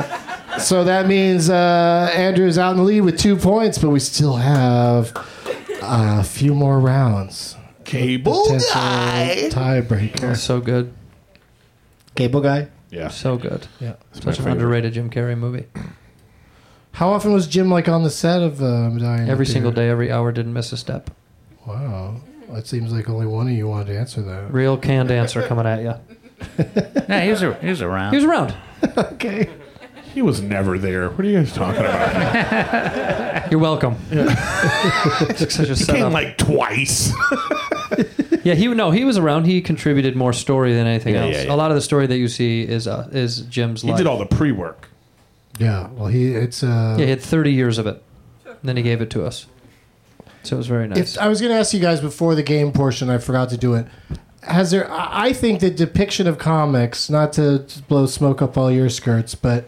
So that means Andrew's out in the lead with 2 points, but we still have A few more rounds.
Cable
Potential
Guy.
tiebreaker.
So good.
Cable Guy?
Yeah.
So good.
Yeah.
Such an underrated Jim Carrey movie.
How often was Jim like on the set of Medallion?
Every
Theater?
single day, every hour, didn't miss a step.
Wow. It seems like only one of you wanted to answer that.
Real canned answer coming at you.
Yeah, he was around.
He was around.
Okay.
He was never there. What are you guys talking about?
You're welcome. It's such a
He came
setup.
like twice.
Yeah, he was around. He contributed more story than anything
Yeah,
else.
yeah, yeah.
A lot of the story that you see is Jim's
He
life.
did all the pre-work.
Yeah. Well, it's.
Yeah, he had 30 years of it. And then he gave it to us. So it was very nice.
If I was going to ask you guys before the game portion, I forgot to do it. Has there? I think the depiction of comics, not to blow smoke up all your skirts, but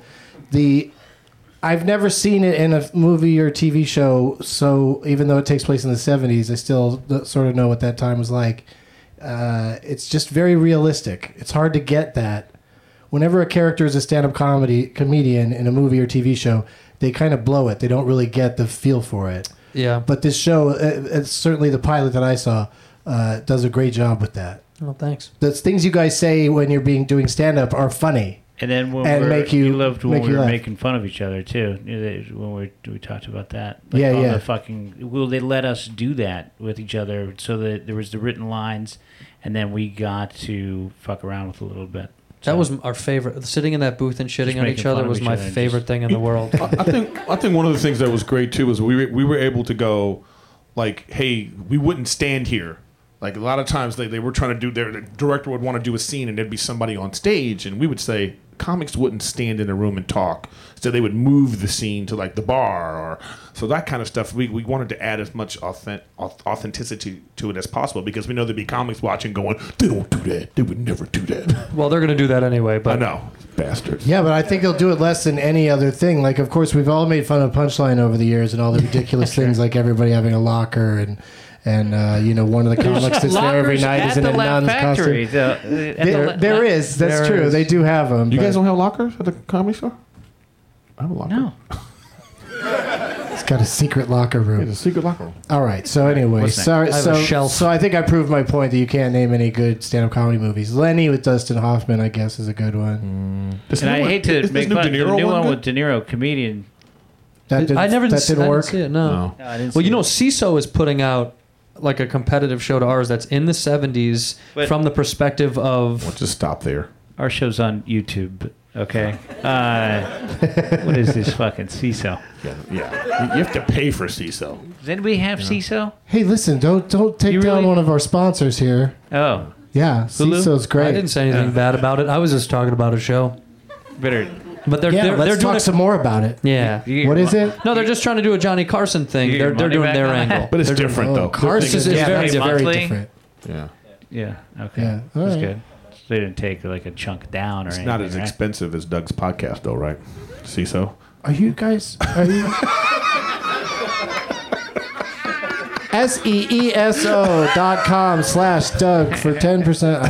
I've never seen it in a movie or TV show. So even though it takes place in the 70s, I still sort of know what that time was like. It's just very realistic. It's hard to get that. Whenever a character is a stand-up comedian in a movie or TV show, they kind of blow it. They don't really get the feel for it.
Yeah.
But this show, it's certainly the pilot that I saw, does a great job with that.
Oh, thanks.
The things you guys say when you're doing stand-up are funny.
And then when
And
we
make you-
loved when
make
we
you
were
laugh.
making fun of each other too. When we talked about that.
Yeah,
all
yeah.
The fucking they let us do that with each other, so that there was the written lines, and then we got to fuck around with a little bit.
That was our favorite. Sitting in that booth and shitting
Just
on
making
each other
fun of
was
each
my
other and
favorite
just-
thing in the world.
I think one of the things that was great too was we were able to go like, hey, we wouldn't stand here. Like a lot of times they were trying to do the director would want to do a scene and there'd be somebody on stage and we would say comics wouldn't stand in a room and talk. So they would move the scene to like the bar or so that kind of stuff. We wanted to add as much authenticity to it as possible because we know there'd be comics watching going, they don't do that. They would never do that.
Well, they're going to do that anyway, but
I know. Bastards.
Yeah, but I think they'll do it less than any other thing. Like, of course, we've all made fun of Punchline over the years and all the ridiculous things like everybody having a locker and one of the comics that's there every
Lockers
night is in
at
a
the Laugh
nun's
Factory.
costume.
There
There is. That's
There
true.
is.
They do have them.
You guys don't have lockers at the comedy store? I have a locker.
No.
It's got a secret locker room.
It's a secret locker room.
All right. So anyway,
What's next?
sorry.
I have a
So
shelf.
so I think I proved my point that you can't name any good stand-up comedy movies. Lenny with Dustin Hoffman, I guess, is a good one.
This
And
new
I
one-
hate to
is
make
this
fun.
new
The
De Niro
new one
good?
with De Niro, comedian.
That didn't,
I never
that didn't work.
see it. No.
No.
No, I didn't
Well,
see
you know,
it.
CISO is putting out like a competitive show to ours that's in the 70s
But-
from the perspective of
Let's just stop there.
Our show's on YouTube. Okay. What is this fucking CISO?
Yeah. You have to pay for CISO.
Does anybody have CISO?
Hey, listen, don't take
You
down
really-
one of our sponsors here.
Oh,
Yeah,
Hulu?
CISO's great.
I didn't say anything bad about it. I was just talking about a show.
better.
But they're
Yeah,
they're,
let's
they're doing
talk
it.
some more about it.
Yeah.
You get
What
your
is
mo-
it?
No, they're just trying to do a Johnny Carson thing.
You get your
They're
money
doing
back
their
on that?
angle.
But it's
They're doing-
different, though.
Carson is
yeah,
very
that's
different.
very
Monthly?
different.
Yeah.
Yeah. Okay.
Yeah, all
That's
right.
good. So they didn't take like a chunk down or
It's
anything.
not as
right?
expensive as Doug's podcast, though, right? CISO?
Are you guys? Are you? SEESO.com/Doug for 10%.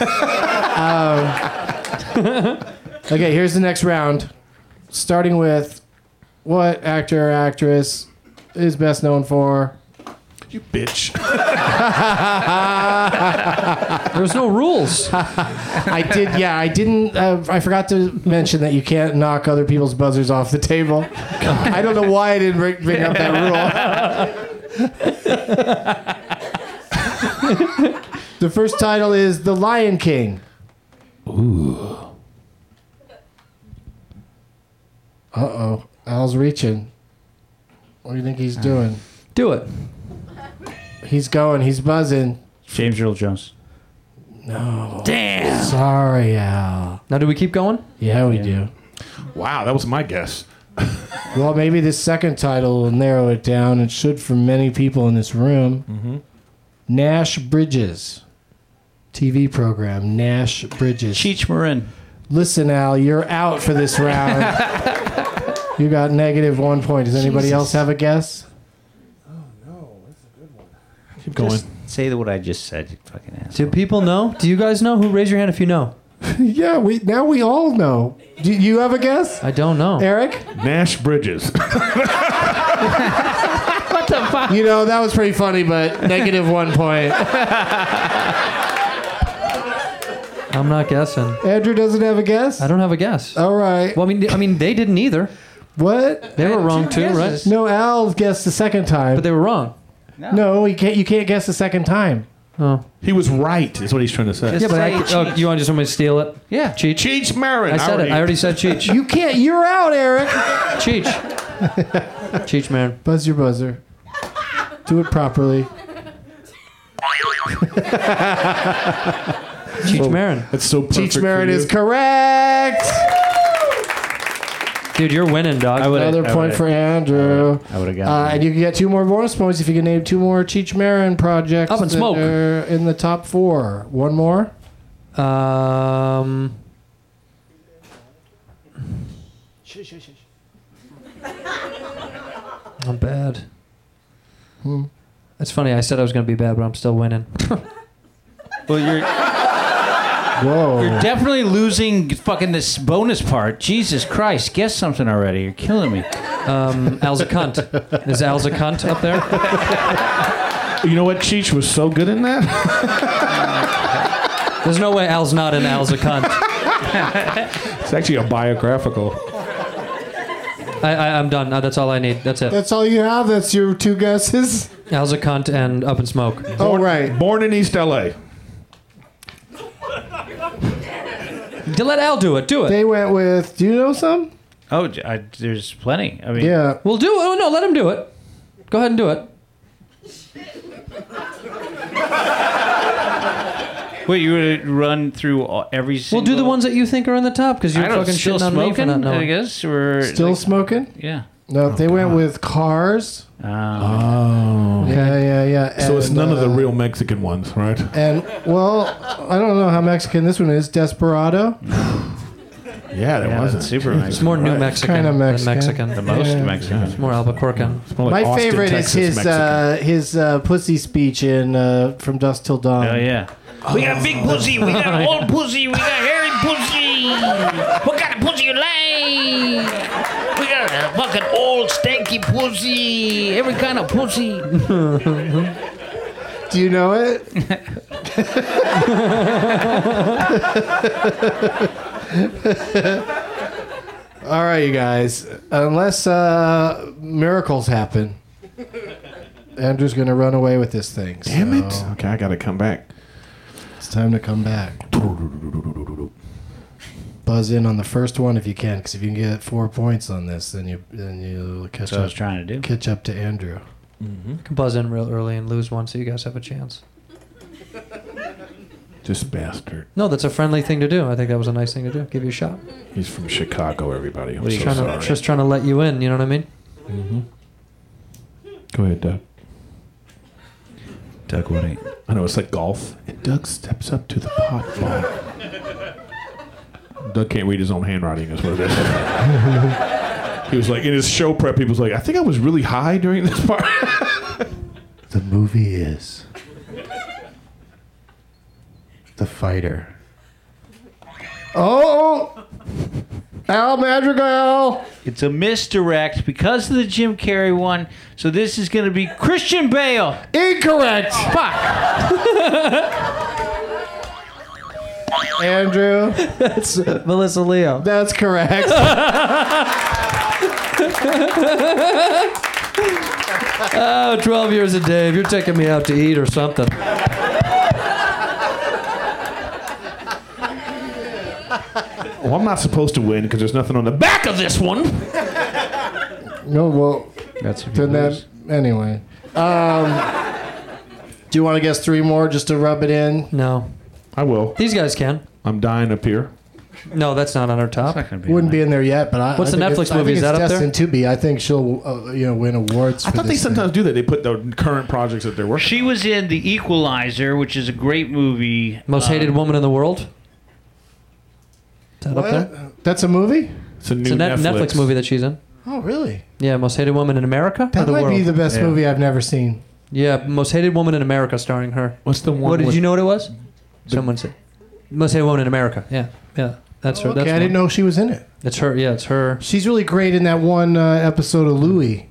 I don't know. Okay, here's the next round. Starting with what actor or actress is best known for?
You bitch.
There's no rules.
I did. Yeah, I didn't. I forgot to mention that you can't knock other people's buzzers off the table. I don't know why I didn't bring up that rule. The first title is The Lion King. Ooh. Uh-oh. Al's reaching. What do you think he's doing?
Do it.
He's going. He's buzzing.
James Earl Jones.
No.
Damn.
Sorry, Al.
Now, do we keep going?
Yeah, we do.
Wow, that was my guess.
Well, maybe this second title will narrow it down. It should for many people in this room.
Mm-hmm.
Nash Bridges. TV program, Nash Bridges.
Cheech Marin.
Listen, Al, you're out for this round. You got -1 point. Does anybody else have a guess?
Keep going.
Just say what I just said, you fucking ass.
Do people know? Do you guys know? Who? Raise your hand if you know.
Yeah, we all know. Do you have a guess?
I don't know.
Eric?
Nash Bridges.
What the
You know, that was pretty funny, but negative 1 point.
I'm not guessing.
Andrew doesn't have a guess?
I don't have a guess.
All right.
Well, I mean, they didn't either.
What?
They were wrong too, right?
No, Al guessed the second time.
But they were wrong.
No, you can't guess the second time.
Oh.
He was right, is what he's trying to say.
Yeah, but you want want me to steal it?
Yeah.
Cheech?
Cheech Marin.
I said it. I already said Cheech.
You can't. You're out, Eric.
Cheech. Cheech Marin.
Buzz your buzzer. Do it properly.
Cheech Marin.
That's so perfect.
Cheech Marin is correct.
Dude, you're winning, dog.
Another point for Andrew.
I would have got
And you can get 2 more bonus points if you can name 2 more Cheech Marin projects.
Up in
that
Smoke.
are in the top 4. One more.
I'm bad. It's funny. I said I was going to be bad, but I'm still winning.
Well, you're definitely losing fucking this bonus part. Jesus Christ. Guess something already. You're killing me.
Al's a cunt. Is Al's a cunt up there?
You know what? Cheech was so good in that.
There's no way Al's not in Al's a cunt.
It's actually a biographical.
I'm done. That's all I need. That's it.
That's all you have? That's your 2 guesses?
Al's a cunt and Up in Smoke.
Right.
Born in East L.A.
Let Al do it. Do it.
They went with, do you know some?
Oh, there's plenty. I mean,
Yeah.
We'll do it. Oh, no, let him do it. Go ahead and do it.
Wait, you would run through every single...
We'll do the ones that you think are in the top because you're
I don't know,
fucking
still
shitting on me for
smoking,
not knowing.
I guess, or...
Still smoking?
Yeah.
No, they went with Cars.
Oh.
Yeah.
So it's
And,
none of the real Mexican ones, right?
And, well, I don't know how Mexican this one is. Desperado?
Yeah, that wasn't.
Super Mexican.
It's more New Mexican
Kinda
than
Mexican.
Mexican.
The most Mexican.
It's more Albuquerque.
It's more like
My
Austin,
favorite
Texas,
is
Mexican.
his pussy speech in From Dusk Till Dawn.
Oh, yeah. We got big pussy. We got old pussy. We got hairy pussy. What kind of pussy you like? We got a fucking old stanky pussy. Every kind of pussy.
Do you know it? All right, you guys. Unless miracles happen, Andrew's going to run away with this thing.
Damn it. Okay, I got to come back.
It's time to come back. Buzz in on the first one if you can, because if you can get 4 points on this, then you'll catch
That's what I was trying to do.
Catch up to Andrew.
You can buzz in real early and lose one so you guys have a chance.
This bastard.
No, that's a friendly thing to do. I think that was a nice thing to do. Give you a shot.
He's from Chicago, everybody. I'm
Just
so
trying
sorry.
to, just trying to let you in, you know what I mean?
Go ahead, Doug.
Doug Woody.
I know, it's like golf. And Doug steps up to the pot ball. Doug can't read his own handwriting, is what it is. He was like, in his show prep, he was like, I think I was really high during this part.
The movie is The Fighter. Oh! Al Madrigal!
It's a misdirect because of the Jim Carrey one. So this is going to be Christian Bale.
Incorrect!
Fuck.
Andrew.
That's Melissa Leo.
That's correct.
Oh, 12 years a day. If you're taking me out to eat or something.
Well, I'm not supposed to win because there's nothing on the back of this one.
No, well,
That's
then that, anyway. Do you want to guess 3 more just to rub it in?
No.
I will.
These guys can.
I'm dying up here.
No, that's not on our top.
Wouldn't be in there yet, but I.
What's the
think
Netflix
it's-
movie? Is
I
that
think
up
it's
there?
destined to be. I think she'll, win awards.
I
for
thought they
this thing.
sometimes do that. They put the current projects that they're working.
She was in The Equalizer, which is a great movie.
Most hated woman in the world? Is that up there?
What? That's a movie?
It's a new
It's a Netflix movie that she's in.
Oh, really?
Yeah, most hated woman in America or
That
the
might
world?
be the best movie I've never seen.
Yeah, most hated woman in America, starring her.
What's the one?
What did
with-
you know what it was? Someone said most hated woman in America. Yeah, that's her.
Okay,
That's
I didn't know she was in it.
It's her. Yeah, it's her.
She's really great in that one episode of Louie.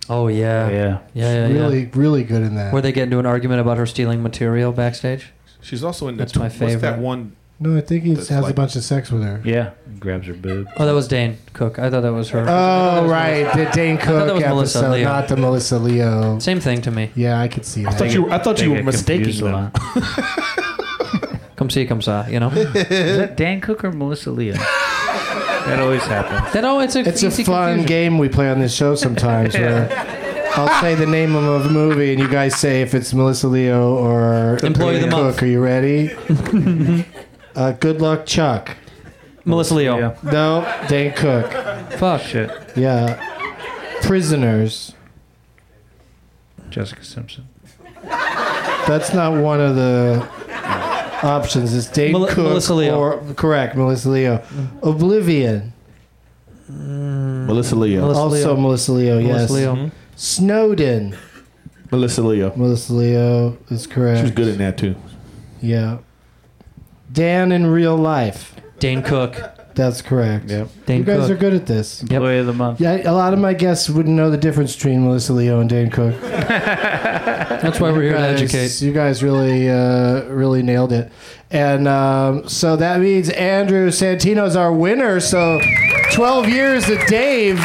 Oh yeah.
Yeah.
Yeah.
Really good in that.
Where they get into an argument about her stealing material backstage.
She's also in
That's my
What's that
favorite.
one?
No, I think he
That's
has a
like-
bunch of sex with her.
Yeah. Grabs her boob.
Oh, that was Dane Cook. I thought that was her.
Oh, right. The Dane
thought
Cook
that was Melissa
episode,
Leo.
not the Melissa Leo.
Same thing to me.
Yeah, I could see that.
I thought you were mistaking them.
Come see, come saw. You know.
Is that Dan Cook or Melissa Leo? That always happens.
It's a fun game we play on this show sometimes where I'll say the name of a movie and you guys say if it's Melissa Leo or
Employee of the
Cook.
Month.
Are you ready? Good luck, Chuck.
Melissa Leo.
Yeah.
No, Dane Cook.
Fuck.
Shit.
Yeah. Prisoners.
Jessica Simpson.
That's not one of the options. It's Dane Cook
Melissa Leo.
or correct, Melissa Leo. Oblivion.
Melissa Leo.
Also Melissa Leo, yes.
Melissa Leo.
Mhm.
Snowden.
Melissa Leo.
Melissa Leo is correct.
She was good in that too.
Yeah. Dan in real life.
Dane Cook.
That's correct.
Yep.
Dane
You guys
Cook.
are good at this.
Employee of the month.
Yeah, a lot of my guests wouldn't know the difference between Melissa Leo and Dane Cook.
That's why we're here to educate.
You guys really nailed it. And so that means Andrew Santino's our winner. So 12 years to Dave.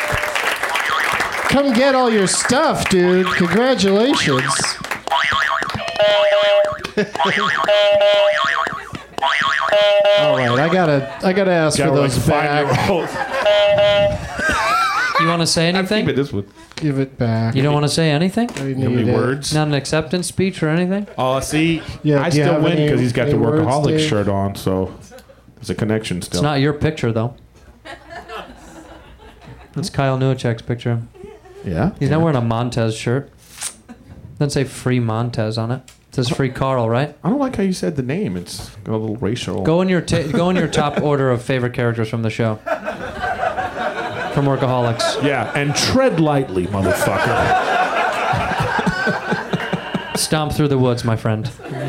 Come get all your stuff, dude. Congratulations. All right, I gotta ask for those back.
You want to say anything?
Keep it this one.
Give it back.
You don't want to say anything?
I
You know
need
any
it.
words?
Not an acceptance speech or anything?
Oh, see,
Yeah,
I
do you
still
have
win
any-
because he's got the
any words,
workaholic
Dave?
shirt on, so there's a connection still.
It's not your picture though. It's Kyle Newachek's picture.
Yeah.
He's not wearing a Montez shirt. Doesn't say free Montez on it. It says free Carl, right?
I don't like how you said the name. It's got a little racial.
Go in your top order of favorite characters from the show. From Workaholics.
Yeah, and tread lightly, motherfucker.
Stomp through the woods, my friend.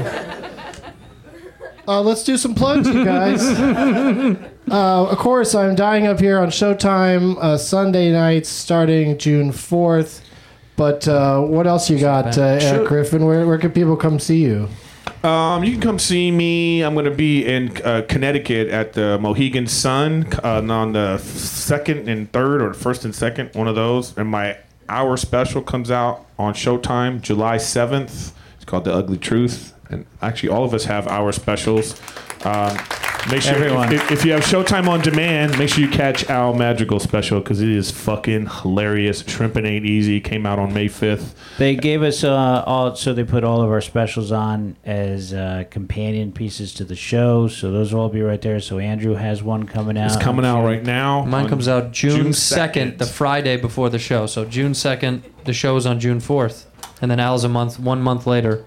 Let's do some plugs, you guys. Of course, I'm dying up here on Showtime Sunday nights starting June 4th. But what else you got, Eric Griffin? Where can people come see you?
You can come see me. I'm going to be in Connecticut at the Mohegan Sun on the 2nd and 3rd, or 1st and 2nd, one of those. And my hour special comes out on Showtime July 7th. It's called The Ugly Truth. And actually, all of us have hour specials. Make sure if you have Showtime on demand, make sure you catch Al Madrigal's special because it is fucking hilarious. Shrimpin' Ain't Easy came out on May 5th.
They gave us so they put all of our specials on as companion pieces to the show. So those will all be right there. So Andrew has one coming out.
It's coming out right now.
Mine
on
comes out June 2nd, the Friday before the show. So June 2nd, the show is on June 4th. And then Al's 1 month later.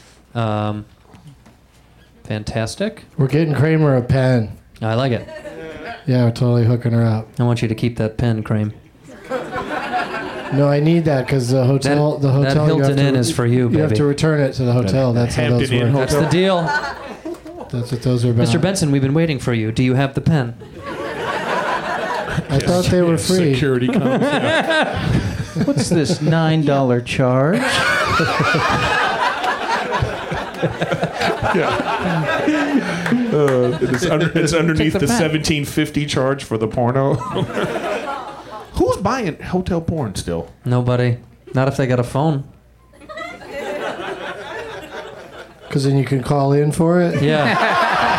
Fantastic.
We're getting Kramer a pen.
I like it.
Yeah, we're totally hooking her up.
I want you to keep that pen, Cream.
No, I need that because the hotel.
That
you have
Hilton
to-
Inn is for you,
You have
baby.
to return it to the hotel. That's how those
Hampton Inn
work.
That's the deal.
That's what those are about.
Mr. Benson, we've been waiting for you. Do you have the pen?
I thought they were free.
Security comes.
What's this $9 charge?
It's underneath
Take
the
the pen.
1750 charge for the porno. Who's buying hotel porn still?
Nobody. Not if they got a phone.
Because then you can call in for it.
Yeah.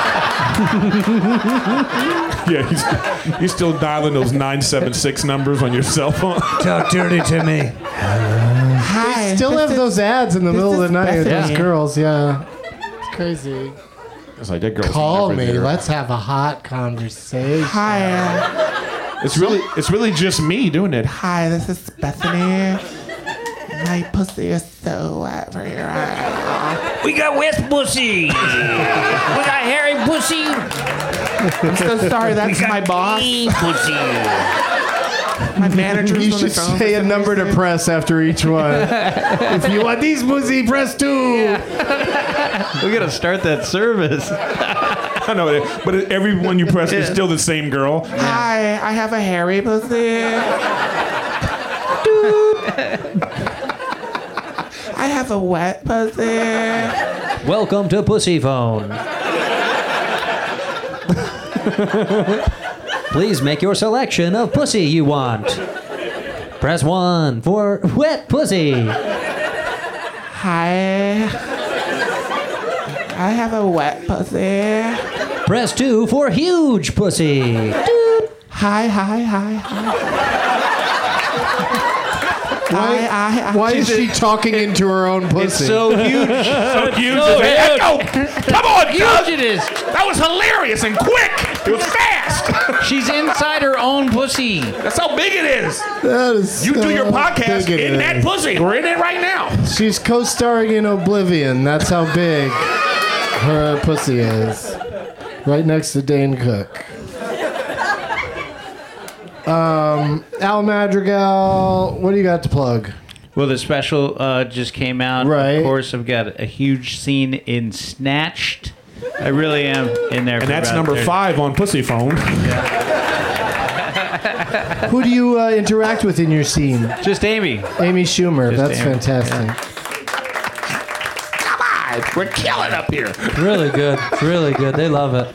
Yeah, he's still dialing those 976 numbers on your cell phone.
Talk dirty to me.
They still have those ads in the middle of the night with
Bethany.
those girls. Yeah, it's crazy.
It's like that girl's
Call
never
me.
there.
Let's have a hot conversation.
Hi. It's really just me doing it. Hi, this is Bethany. My pussy is so wet for your eye.
We got wet pussy. We got hairy pussy.
I'm so sorry. That's my boss.
Pussy.
My manager's
You
on
should
the phone.
say a number to press after each one. If you want these pussy, press 2.
We gotta start that service.
I know, but every one you press is still the same girl. Hi, I have a hairy pussy. I have a wet pussy.
Welcome to Pussy Phone. Please make your selection of pussy you want. Press 1 for wet pussy.
Hi. I have a wet pussy.
Press 2 for huge pussy.
Hi.
Why is she talking into her own pussy?
It's so huge.
So huge.
So
It's an
huge.
echo. Come on,
Huge
Doug.
it is.
That was hilarious and quick. It was fast.
She's inside her own pussy.
That's how big it is.
That is
You do your
so
podcast
big it
in that
is.
pussy. We're in it right now.
She's co-starring in Oblivion. That's how big her pussy is. Right next to Dane Cook. Al Madrigal, what do you got to plug?
Well, the special just came out.
Right.
Of course, I've got a huge scene in Snatched. I really am in there.
And
for
that's
about
number
30.
5 on Pussy Phone.
Who do you interact with in your scene?
Just Amy.
Amy Schumer.
Just
That's
Amy.
fantastic.
Come on. We're killing up here.
Really good. Really good. They love it.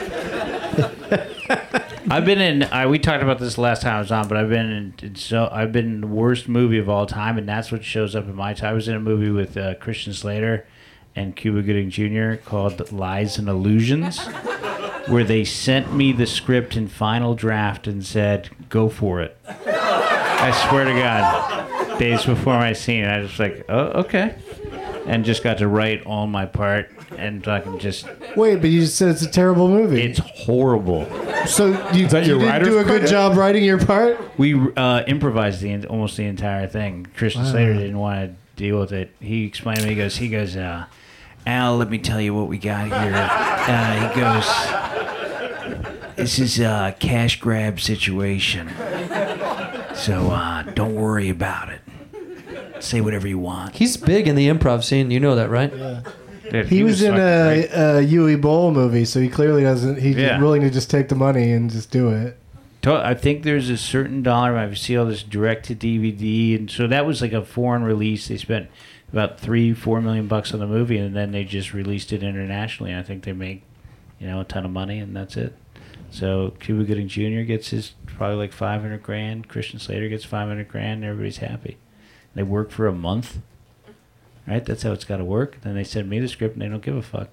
I've been in. We talked about this last time I was on, but I've been in. I've been in the worst movie of all time, and that's what shows up in my time. I was in a movie with Christian Slater and Cuba Gooding Jr. called Lies and Illusions, where they sent me the script in final draft and said, "Go for it." I swear to God, days before my scene, I was like, "Oh, okay," and just got to write all my part and fucking just.
Wait, but you just said it's a terrible movie.
It's horrible.
So you
that your
didn't
writer's
do a good
credit?
job writing your part?
We improvised almost the entire thing. Christian Slater didn't want to deal with it. He explained to me. He goes, Al, let me tell you what we got here. He goes, this is a cash grab situation. So don't worry about it. Say whatever you want.
He's big in the improv scene. You know that, right?
Dude,
He was in
fucking great.
a Yui Bowl movie, so he clearly doesn't. He's
Yeah.
willing to just take the money and just do it.
I think there's a certain dollar. I see all this direct to DVD, and so that was like a foreign release. They spent about $3-4 million on the movie, and then they just released it internationally. I think they make, a ton of money, and that's it. So Cuba Gooding Jr. gets his probably like $500,000. Christian Slater gets $500,000. And everybody's happy. They work for a month, right? That's how it's got to work. Then they send me the script, and they don't give a fuck.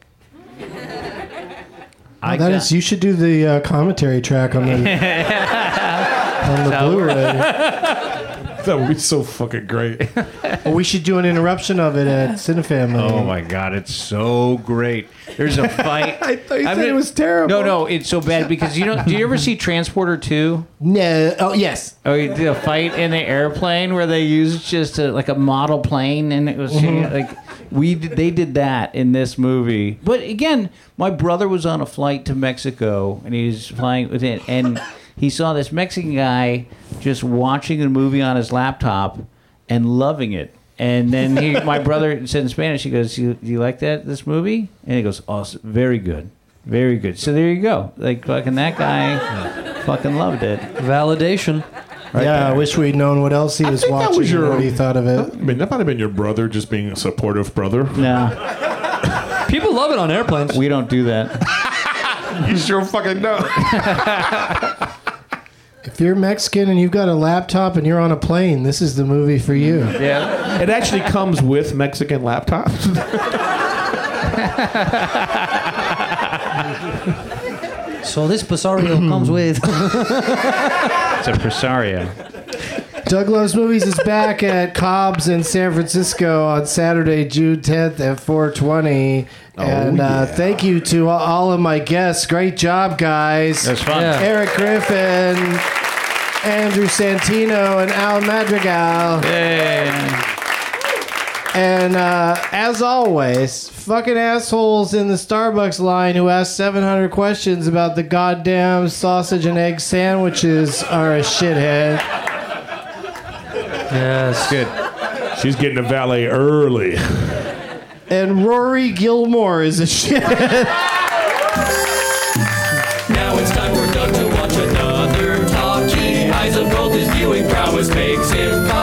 You should do the commentary track on the on the Blu-ray.
That would be so fucking great.
Well, we should do an interruption of it at Cinefamily.
Oh my God, it's so great. There's a fight.
I thought you said it was terrible.
No, it's so bad because do you ever see Transporter 2?
No. Oh, yes.
Oh, you did a fight in the airplane where they used just like a model plane, and it was they did that in this movie. But again, my brother was on a flight to Mexico, and he was flying with it, and he saw this Mexican guy just watching the movie on his laptop and loving it. And then my brother said in Spanish, he goes, "Do you like this movie?" And he goes, "Oh, very good. Very good." So there you go. Like, fucking that guy fucking loved it.
Validation.
Right
yeah,
there.
I wish we'd known what else he was
think that
watching
was
and what he thought of it.
I mean, that might have been your brother just being a supportive brother.
No,
People love it on airplanes.
we don't do that.
You sure fucking know.
If you're Mexican and you've got a laptop and you're on a plane, this is the movie for you.
Yeah.
It actually comes with Mexican laptops.
So this Passario comes with.
It's a Presario.
Doug Loves Movies is back at Cobb's in San Francisco on Saturday, June 10th at 4:20. And thank you to all of my guests. Great job, guys.
It was fun.
Yeah.
Eric Griffin, Andrew Santino, and Al Madrigal. And as always, fucking assholes in the Starbucks line who ask 700 questions about the goddamn sausage and egg sandwiches are a shithead.
Yes.
Good.
She's getting a valet early.
And Rory Gilmore is a shithead.
Now it's time for Doug to watch another talkie. Eyes of gold, his viewing prowess makes him